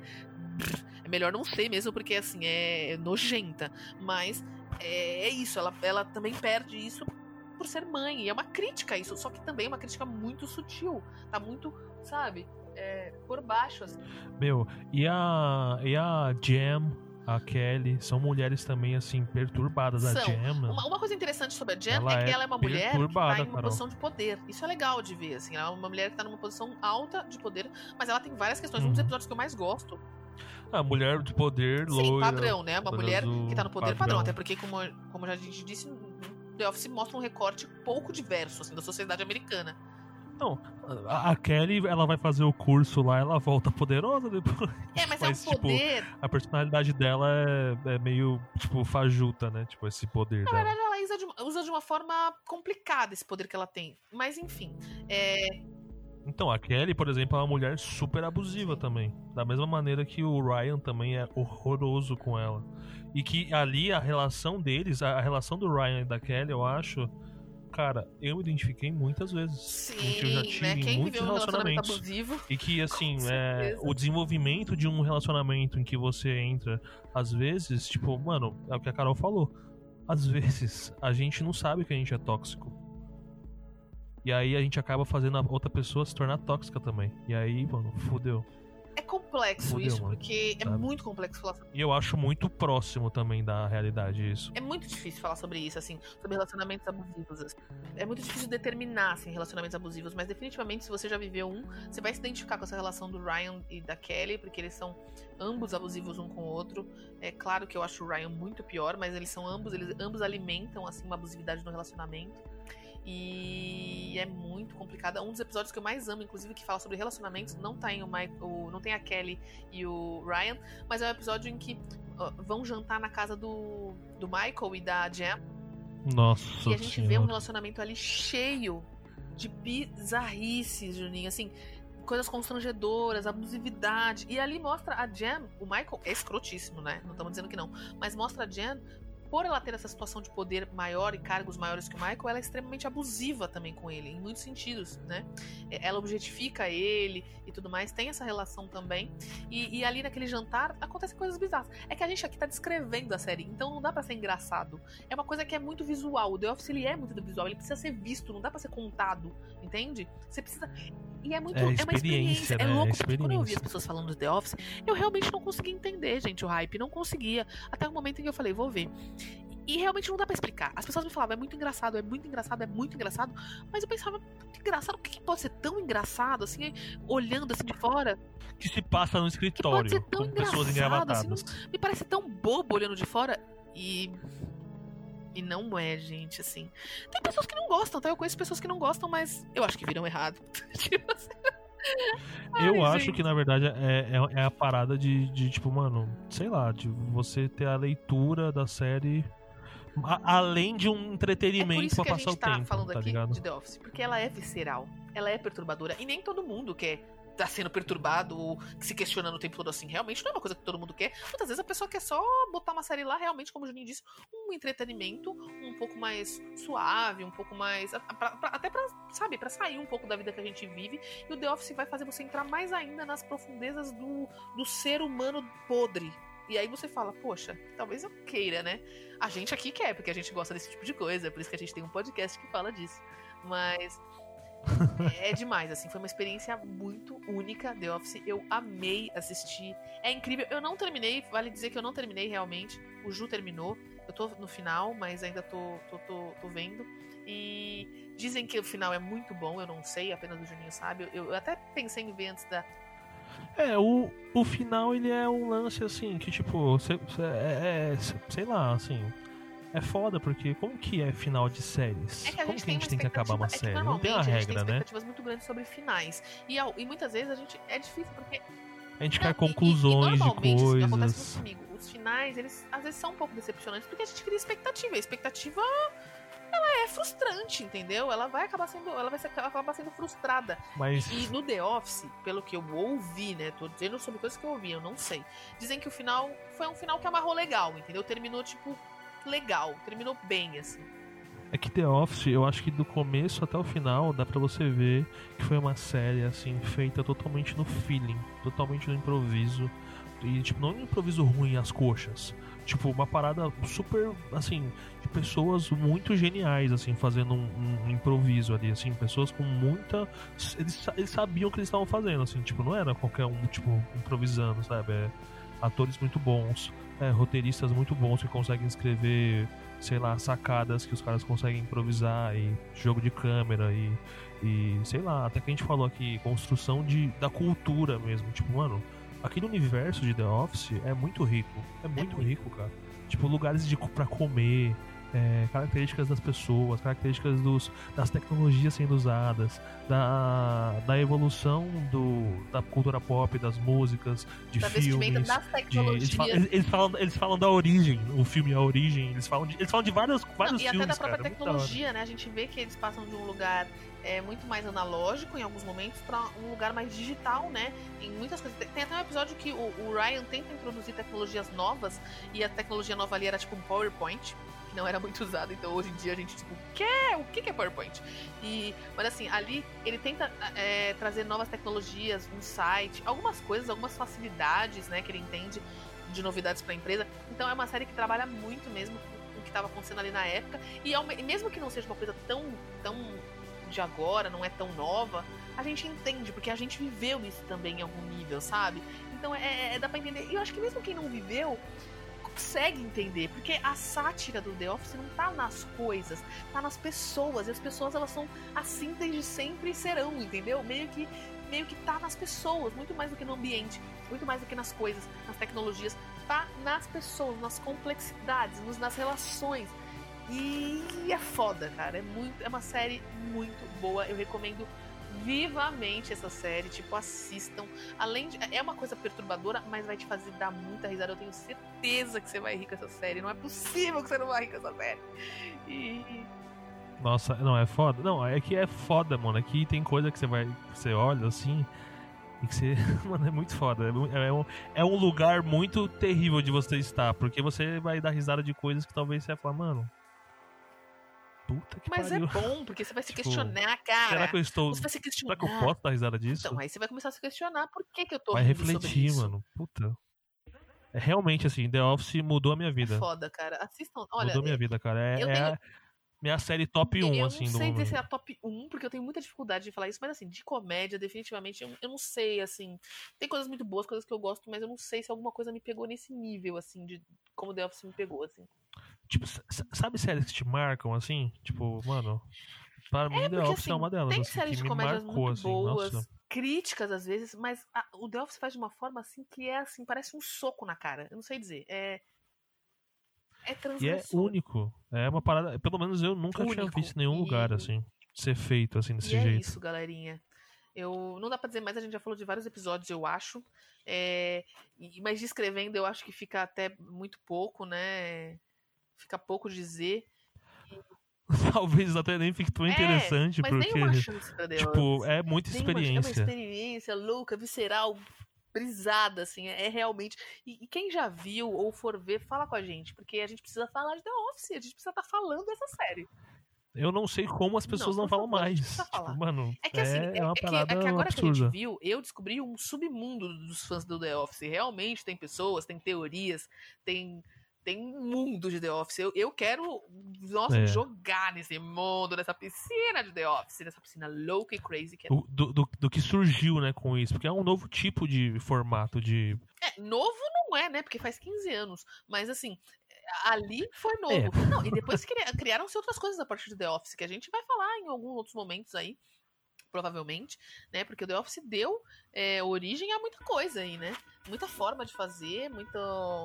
É melhor não ser mesmo, porque assim, é nojenta. Mas é, é isso, ela, ela também perde isso por ser mãe, e é uma crítica a isso, só que também é uma crítica muito sutil, tá muito, sabe, é, por baixo, assim. Meu, e a, e a Jam, a Kelly, são mulheres também, assim, perturbadas. São. A Jam... Uma, uma coisa interessante sobre a Jam ela é que é ela é uma mulher que tá em uma Carol. posição de poder. Isso é legal de ver, assim, ela é uma mulher que tá numa posição alta de poder, mas ela tem várias questões. Um dos episódios que eu mais gosto... A mulher de poder, Sim, loira, padrão, né? Uma mulher que tá no poder padrão, padrão. até porque, como, como a gente disse... The Office mostra um recorte pouco diverso, assim, da sociedade americana. Não, a, a Kelly, ela vai fazer o curso lá, ela volta poderosa depois. É, mas, mas é um poder... Tipo, a personalidade dela é, é meio, tipo, fajuta, né? Tipo, esse poder Na dela. verdade, ela usa de, uma, usa de uma forma complicada esse poder que ela tem. Mas, enfim, é... Então, a Kelly, por exemplo, é uma mulher super abusiva Sim. também. Da mesma maneira que o Ryan também é horroroso com ela. E que ali a relação deles, a, a relação do Ryan e da Kelly, eu acho... Cara, eu me identifiquei muitas vezes. Sim, eu já tive né? Quem muitos viveu um relacionamento relacionamentos. abusivo... E que, assim, Com é, certeza. o desenvolvimento de um relacionamento em que você entra, às vezes, tipo, mano, é o que a Carol falou. Às vezes, a gente não sabe que a gente é tóxico. E aí a gente acaba fazendo a outra pessoa se tornar tóxica também. E aí, mano, fudeu. É complexo Fudeu, isso, mano, porque é sabe? muito complexo falar sobre... E eu acho muito próximo também da realidade isso. É muito difícil falar sobre isso, assim, sobre relacionamentos abusivos. Assim. É muito difícil determinar, assim, relacionamentos abusivos, mas definitivamente, se você já viveu um, você vai se identificar com essa relação do Ryan e da Kelly, porque eles são ambos abusivos um com o outro. É claro que eu acho o Ryan muito pior, mas eles são ambos, eles ambos alimentam, assim, uma abusividade no relacionamento. E é muito complicado. Um dos episódios que eu mais amo, inclusive, que fala sobre relacionamentos, não tem, o Michael, não tem a Kelly e o Ryan, mas é um episódio em que uh, vão jantar na casa do, do Michael e da Jem. Nossa E a gente senhora. vê um relacionamento ali cheio de bizarrices, Juninho, assim, coisas constrangedoras, abusividade. E ali mostra a Jem, o Michael é escrotíssimo, né? Não estamos dizendo que não, mas mostra a Jem, por ela ter essa situação de poder maior e cargos maiores que o Michael, ela é extremamente abusiva também com ele, em muitos sentidos, né? Ela objetifica ele e tudo mais, tem essa relação também. E, e ali naquele jantar acontecem coisas bizarras. É que a gente aqui tá descrevendo a série, então não dá pra ser engraçado. É uma coisa que é muito visual. O The Office, ele é muito visual, ele precisa ser visto, não dá pra ser contado, entende? Você precisa... E é muito... É, É uma experiência. né? É louco, É porque quando eu ouvi as pessoas falando do The Office, eu realmente não conseguia entender, gente, o hype. Não conseguia. Até o momento em que eu falei, vou ver. E realmente não dá pra explicar. As pessoas me falavam, é muito engraçado, é muito engraçado, é muito engraçado. Mas eu pensava, muito engraçado, o que pode ser tão engraçado, assim, olhando assim de fora? Que se passa no Que escritório, pode ser tão com pessoas engraçado, assim, engravatadas. não- me parece tão bobo olhando de fora. E... E não é, gente, assim. Tem pessoas que não gostam, tá? Eu conheço pessoas que não gostam, mas eu acho que viram errado. Tipo assim... Eu Ai, acho gente. que, na verdade, é, é, é a parada de, de, tipo, mano, sei lá, de você ter a leitura da série a- além de um É por entretenimento isso pra que a passar gente o tá tempo, falando tá aqui ligado? de The Office, porque ela é visceral, ela é perturbadora, e nem todo mundo quer tá sendo perturbado ou se questionando o tempo todo assim. Realmente não é uma coisa que todo mundo quer. Muitas vezes a pessoa quer só botar uma série lá, realmente, como o Juninho disse, um entretenimento um pouco mais suave, um pouco mais... a- pra- pra- até pra, sabe, pra sair um pouco da vida que a gente vive. E o The Office vai fazer você entrar mais ainda nas profundezas do, do ser humano podre. E aí você fala, poxa, talvez eu queira, né? A gente aqui quer, porque a gente gosta desse tipo de coisa, é por isso que a gente tem um podcast que fala disso. Mas é demais, assim, foi uma experiência muito única, The Office, eu amei assistir, é incrível, eu não terminei, vale dizer que eu não terminei realmente, o Ju terminou, eu tô no final, mas ainda tô, tô, tô, tô vendo, e dizem que o final é muito bom, eu não sei, apenas o Juninho sabe, eu, eu até pensei em ver antes da... É, o, o final, ele é um lance, assim, que, tipo, cê, cê- é, é, sei lá, assim... É foda, porque como que é final de séries? É que a como gente que a gente tem, tem que acabar uma é que série? Não tem uma normalmente a gente tem regra, né? expectativas muito grandes sobre finais, e, ao- e muitas vezes a gente, é difícil, porque A gente Não, quer e- conclusões e, e de normalmente, isso acontece coisas. muito comigo. Os finais, eles às vezes são um pouco decepcionantes porque a gente cria expectativa. A expectativa, ela é frustrante, entendeu? Ela vai acabar sendo, ela vai ser, ela vai acabar sendo frustrada. Mas E no The Office, pelo que eu ouvi, né? Tô dizendo sobre coisas que eu ouvi, eu não sei. Dizem que o final foi um final que amarrou legal, entendeu? Terminou, tipo, legal. Terminou bem, assim. é que The Office, eu acho que do começo até o final dá pra você ver que foi uma série assim feita totalmente no feeling, totalmente no improviso. E tipo, não um improviso ruim às coxas. Tipo, uma parada super, assim, de pessoas muito geniais, assim, fazendo um, um improviso ali, assim, pessoas com muita... Eles, sa- eles sabiam o que eles estavam fazendo, assim, tipo, não era qualquer um, tipo, improvisando, sabe? É, atores muito bons, é, roteiristas muito bons que conseguem escrever, sei lá, sacadas que os caras conseguem improvisar, e jogo de câmera, e, e sei lá, até que a gente falou aqui, construção de, da cultura mesmo, tipo, mano... Aquele universo de The Office é muito rico. É muito muito. rico, cara. Tipo, lugares de, pra comer, é, características das pessoas, características dos, das tecnologias sendo usadas, da, da evolução do, da cultura pop, das músicas, de Da filmes. vestimenta, das De, tecnologias. eles, falam, eles, eles falam, eles falam da origem, o filme A Origem, eles falam de, eles falam de vários, vários Não, e filmes, até da própria cara, é muito da tecnologia, né? A gente vê que eles passam de um lugar é, muito mais analógico em alguns momentos pra um lugar mais digital, né? Em muitas coisas. Tem até um episódio que o, o Ryan tenta introduzir tecnologias novas e a tecnologia nova ali era tipo um PowerPoint, que não era muito usado. Então hoje em dia a gente tipo, o quê? O que é PowerPoint? E, mas assim, ali ele tenta é, trazer novas tecnologias, um site, algumas coisas, algumas facilidades, né? Que ele entende de novidades pra empresa. Então é uma série que trabalha muito mesmo com o que estava acontecendo ali na época. E ao, mesmo que não seja uma coisa tão, tão de agora, não é tão nova, a gente entende, porque a gente viveu isso também em algum nível, sabe? Então é, é dá pra entender. E eu acho que mesmo quem não viveu consegue entender, porque a sátira do The Office não tá nas coisas, tá nas pessoas, e as pessoas elas são assim desde sempre e serão, entendeu? Meio que, meio que tá nas pessoas, muito mais do que no ambiente, muito mais do que nas coisas, nas tecnologias, tá nas pessoas, nas complexidades, nas relações. E é foda, cara, é, muito, é uma série muito boa, eu recomendo vivamente essa série, tipo, assistam. Além de, é uma coisa perturbadora, mas vai te fazer dar muita risada. Eu tenho certeza que você vai rir com essa série. Não é possível que você não vai rir com essa série. E... Nossa, não, é foda. Não, é que é foda, mano. Aqui tem coisa que você vai, você olha assim e que você, mano, é muito foda. É, é, um, é um lugar muito terrível de você estar, porque você vai dar risada de coisas que talvez você vai falar, mano, puta que Mas pariu. é bom, porque você vai se Tipo, questionar, cara. Será que eu estou. Você vai se questionar. Será que eu posso dar risada disso? Então, aí você vai começar a se questionar por que, que eu tô Vai rindo sobre refletir, isso. mano. Puta. É realmente assim, The Office mudou a minha vida. É foda, cara. Assistam. Olha, mudou minha vida, cara. É, eu é tenho... a minha série top um, eu assim, não do sei momento. dizer se é a top um, porque eu tenho muita dificuldade de falar isso, mas assim, de comédia, definitivamente, eu, eu não sei, assim, tem coisas muito boas, coisas que eu gosto, mas eu não sei se alguma coisa me pegou nesse nível, assim, de como The Office me pegou, assim. Tipo, sabe séries que te marcam, assim? Tipo, mano, para mim É, The porque, Office assim, é uma delas, tem assim, séries que de me comédias marcou, muito assim, boas, nossa. críticas às vezes, mas a, o The Office faz de uma forma, assim, que é, assim, parece um soco na cara, eu não sei dizer, é... É E é transgressor. único. É uma parada. Pelo menos eu nunca Único. tinha visto em nenhum E- lugar, assim, ser feito, assim, desse E é jeito. isso, galerinha. Eu, não dá pra dizer mais, a gente já falou de vários episódios, eu acho. É, e- mas descrevendo, eu acho que fica até muito pouco, né? Fica pouco dizer. Talvez até nem fique tão interessante, É, mas porque, nem uma chance pra The tipo, Office. é muita Nem uma- é uma experiência. experiência louca, visceral, brisada, assim, é, é realmente. E, e quem já viu ou for ver, fala com a gente, porque a gente precisa falar de The Office, a gente precisa estar falando dessa série. Eu não sei como as pessoas não, por falam favor, a gente mais. precisa Tipo, falar. mano, É que assim, é, é, uma é que, parada é que agora absurda. que a gente viu, eu descobri um submundo dos fãs do The Office. Realmente tem pessoas, tem teorias, tem, tem um mundo de The Office. Eu, eu quero, nossa, É. me jogar nesse mundo, nessa piscina de The Office, nessa piscina louca e crazy que é. Do, do, do, do que surgiu, né, com isso. Porque é um novo tipo de formato de... É, novo não é, né? Porque faz quinze anos. Mas assim, ali foi novo. É. Não, e depois cri- criaram-se outras coisas a partir de The Office, que a gente vai falar em alguns outros momentos aí, provavelmente, né? Porque o The Office deu é, origem a muita coisa aí, né? Muita forma de fazer, muita,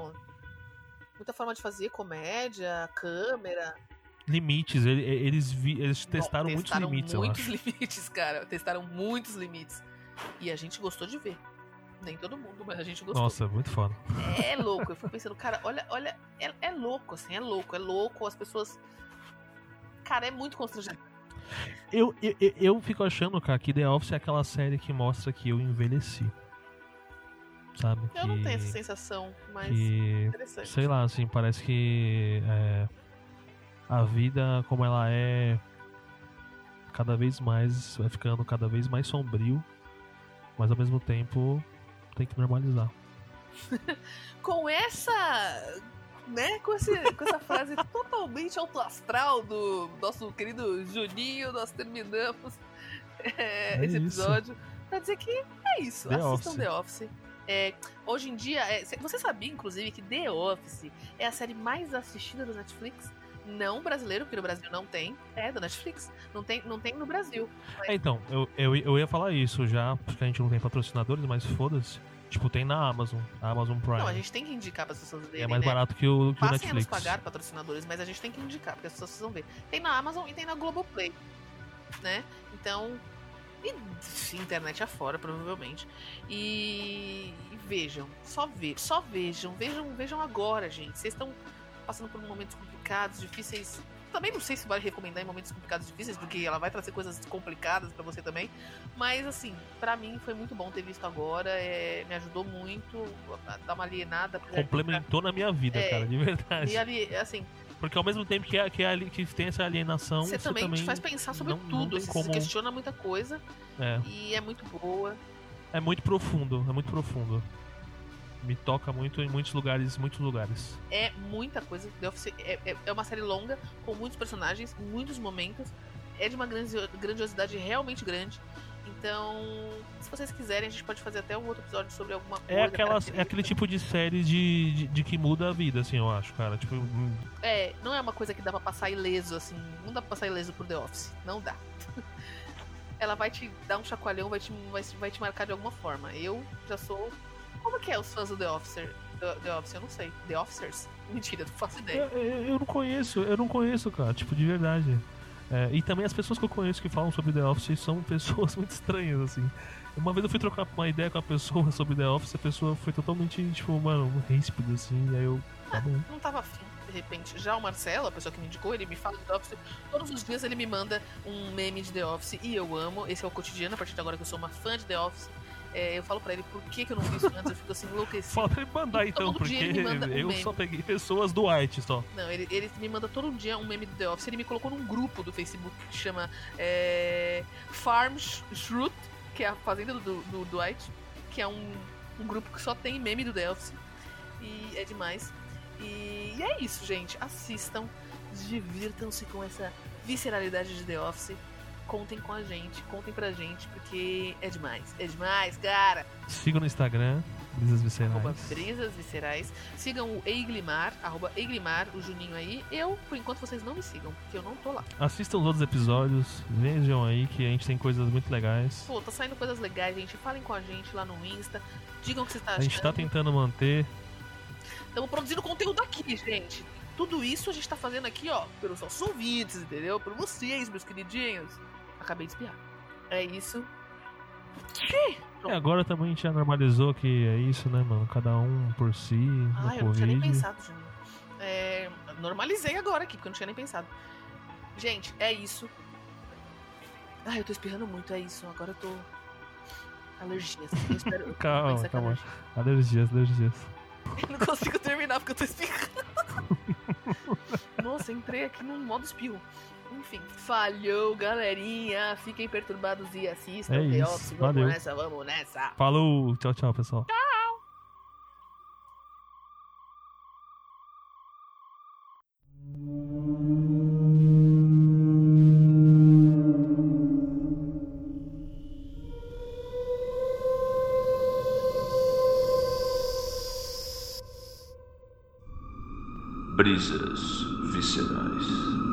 muita forma de fazer, comédia, câmera. Limites, ele- eles, vi, eles Bom, testaram, muitos limites, muitos eu acho. limites, cara. Testaram muitos limites. E a gente gostou de ver. Nem todo mundo, mas a gente gostou. Nossa, muito foda. É louco, eu fico pensando, cara, olha, olha, é, é louco, assim, é louco, é louco, as pessoas. Cara, é muito constrangedor. Eu, eu, eu- eu fico achando, cara, que The Office é aquela série que mostra que eu envelheci. Sabe? Eu que, não tenho essa sensação, mas que, interessante. sei lá, assim, parece que é, a vida como ela é cada vez mais, vai ficando cada vez mais sombrio, mas ao mesmo tempo tem que normalizar. Com essa. Né, com, esse, com essa frase totalmente autoastral do nosso querido Juninho, nós terminamos é, É esse isso. episódio pra dizer que é isso, The assistam Office. The Office. É, hoje em dia, é, você sabia, inclusive, que The Office é a série mais assistida do Netflix? Não brasileiro, porque no Brasil não tem. É, da Netflix. Não tem, não tem no Brasil. É, então, eu, eu, eu ia falar isso já, porque a gente não tem patrocinadores, mas foda-se. Tipo, tem na Amazon, a Amazon Prime. Não, a gente tem que indicar para as pessoas verem, é mais né? barato que o, que o Passem a Netflix. nos pagar, patrocinadores, mas a gente tem que indicar, porque as pessoas precisam ver. Tem na Amazon e tem na Globoplay, né? Então, e internet afora, provavelmente. E, e vejam, só ver, só vejam, vejam, vejam agora, gente. Vocês estão passando por momentos complicados, difíceis. Também não sei se vale recomendar em momentos complicados e difíceis, porque ela vai trazer coisas complicadas pra você também. Mas, assim, pra mim foi muito bom ter visto agora. É, me ajudou muito a dar uma alienada. Complementou na minha vida, é, cara, de verdade. E ali, assim... Porque ao mesmo tempo que, é, que, é, que tem essa alienação, você, você também, também te faz pensar sobre não, tudo. Não você como... questiona muita coisa. É. E é muito boa. É muito profundo, é muito profundo. Me toca muito em muitos lugares, muitos lugares. É muita coisa. The Office é, é, é uma série longa, com muitos personagens, muitos momentos. É de uma grandiosidade realmente grande. Então, se vocês quiserem, a gente pode fazer até um outro episódio sobre alguma coisa. É, aquelas, é aquele tipo de série de, de, de que muda a vida, assim, eu acho, cara. Tipo, hum. É, não é uma coisa que dá pra passar ileso, assim. Não dá pra passar ileso por The Office. Não dá. Ela vai te dar um chacoalhão, vai te, vai, vai te marcar de alguma forma. Eu já sou... Como que é os fãs do The Officer? The, The Office, eu não sei. The Officers? Mentira, não faço ideia. Eu, eu, eu não conheço, eu não conheço, cara, tipo, de verdade. É, e também as pessoas que eu conheço que falam sobre The Office são pessoas muito estranhas, assim. Uma vez eu fui trocar uma ideia com a pessoa sobre The Office, a pessoa foi totalmente, tipo, mano, ríspida, assim, e aí eu... Tá bom. Ah, não tava afim, de repente. Já o Marcelo, a pessoa que me indicou, ele me fala de The Office. Todos os dias ele me manda um meme de The Office e eu amo. Esse é o cotidiano, a partir de agora que eu sou uma fã de The Office. É, eu falo pra ele por que, que eu não fiz isso antes, eu fico assim enlouquecido. Falta ele mandar então, porque um eu meme. Só peguei pessoas do White só. Não, ele, ele me manda todo dia um meme do The Office. Ele me colocou num grupo do Facebook que chama é, Farm Shroot, que é a fazenda do, do, do Dwight, que é um, um grupo que só tem meme do The Office. E é demais. E, e é isso, gente. Assistam, divirtam-se com essa visceralidade de The Office. Contem com a gente, contem pra gente, porque é demais, é demais, cara. Sigam no Instagram, Brisas Viscerais. Arroba Brisas Viscerais. Sigam o Eiglimar, arroba Eiglimar, o Juninho aí. Eu, por enquanto, vocês não me sigam, porque eu não tô lá. Assistam os outros episódios, vejam aí que a gente tem coisas muito legais. Pô, tá saindo coisas legais, gente. Falem com a gente lá no Insta, digam o que você tá achando. A gente tá tentando manter. Estamos produzindo conteúdo aqui, gente. Tudo isso a gente tá fazendo aqui, ó, pelos nossos ouvintes, entendeu? Por vocês, meus queridinhos. Acabei de espiar. É isso. E agora também a gente já normalizou que é isso, né, mano? Cada um por si. Ah, eu não tinha nem pensado, Juninho. É, normalizei agora aqui, porque eu não tinha nem pensado. Gente, é isso. Ah, eu tô espirrando muito, é isso. Agora eu tô. Alergias. Eu espero. Eu calma, calma. Alergias, alergias. Eu não consigo terminar porque eu tô espirrando. Nossa, entrei aqui no modo espirro. Enfim, falhou, galerinha. Fiquem perturbados e assistam é The Office. Vamos Valeu. nessa, vamos nessa. Falou, tchau, tchau, pessoal. Tchau. Brisas Viscerais.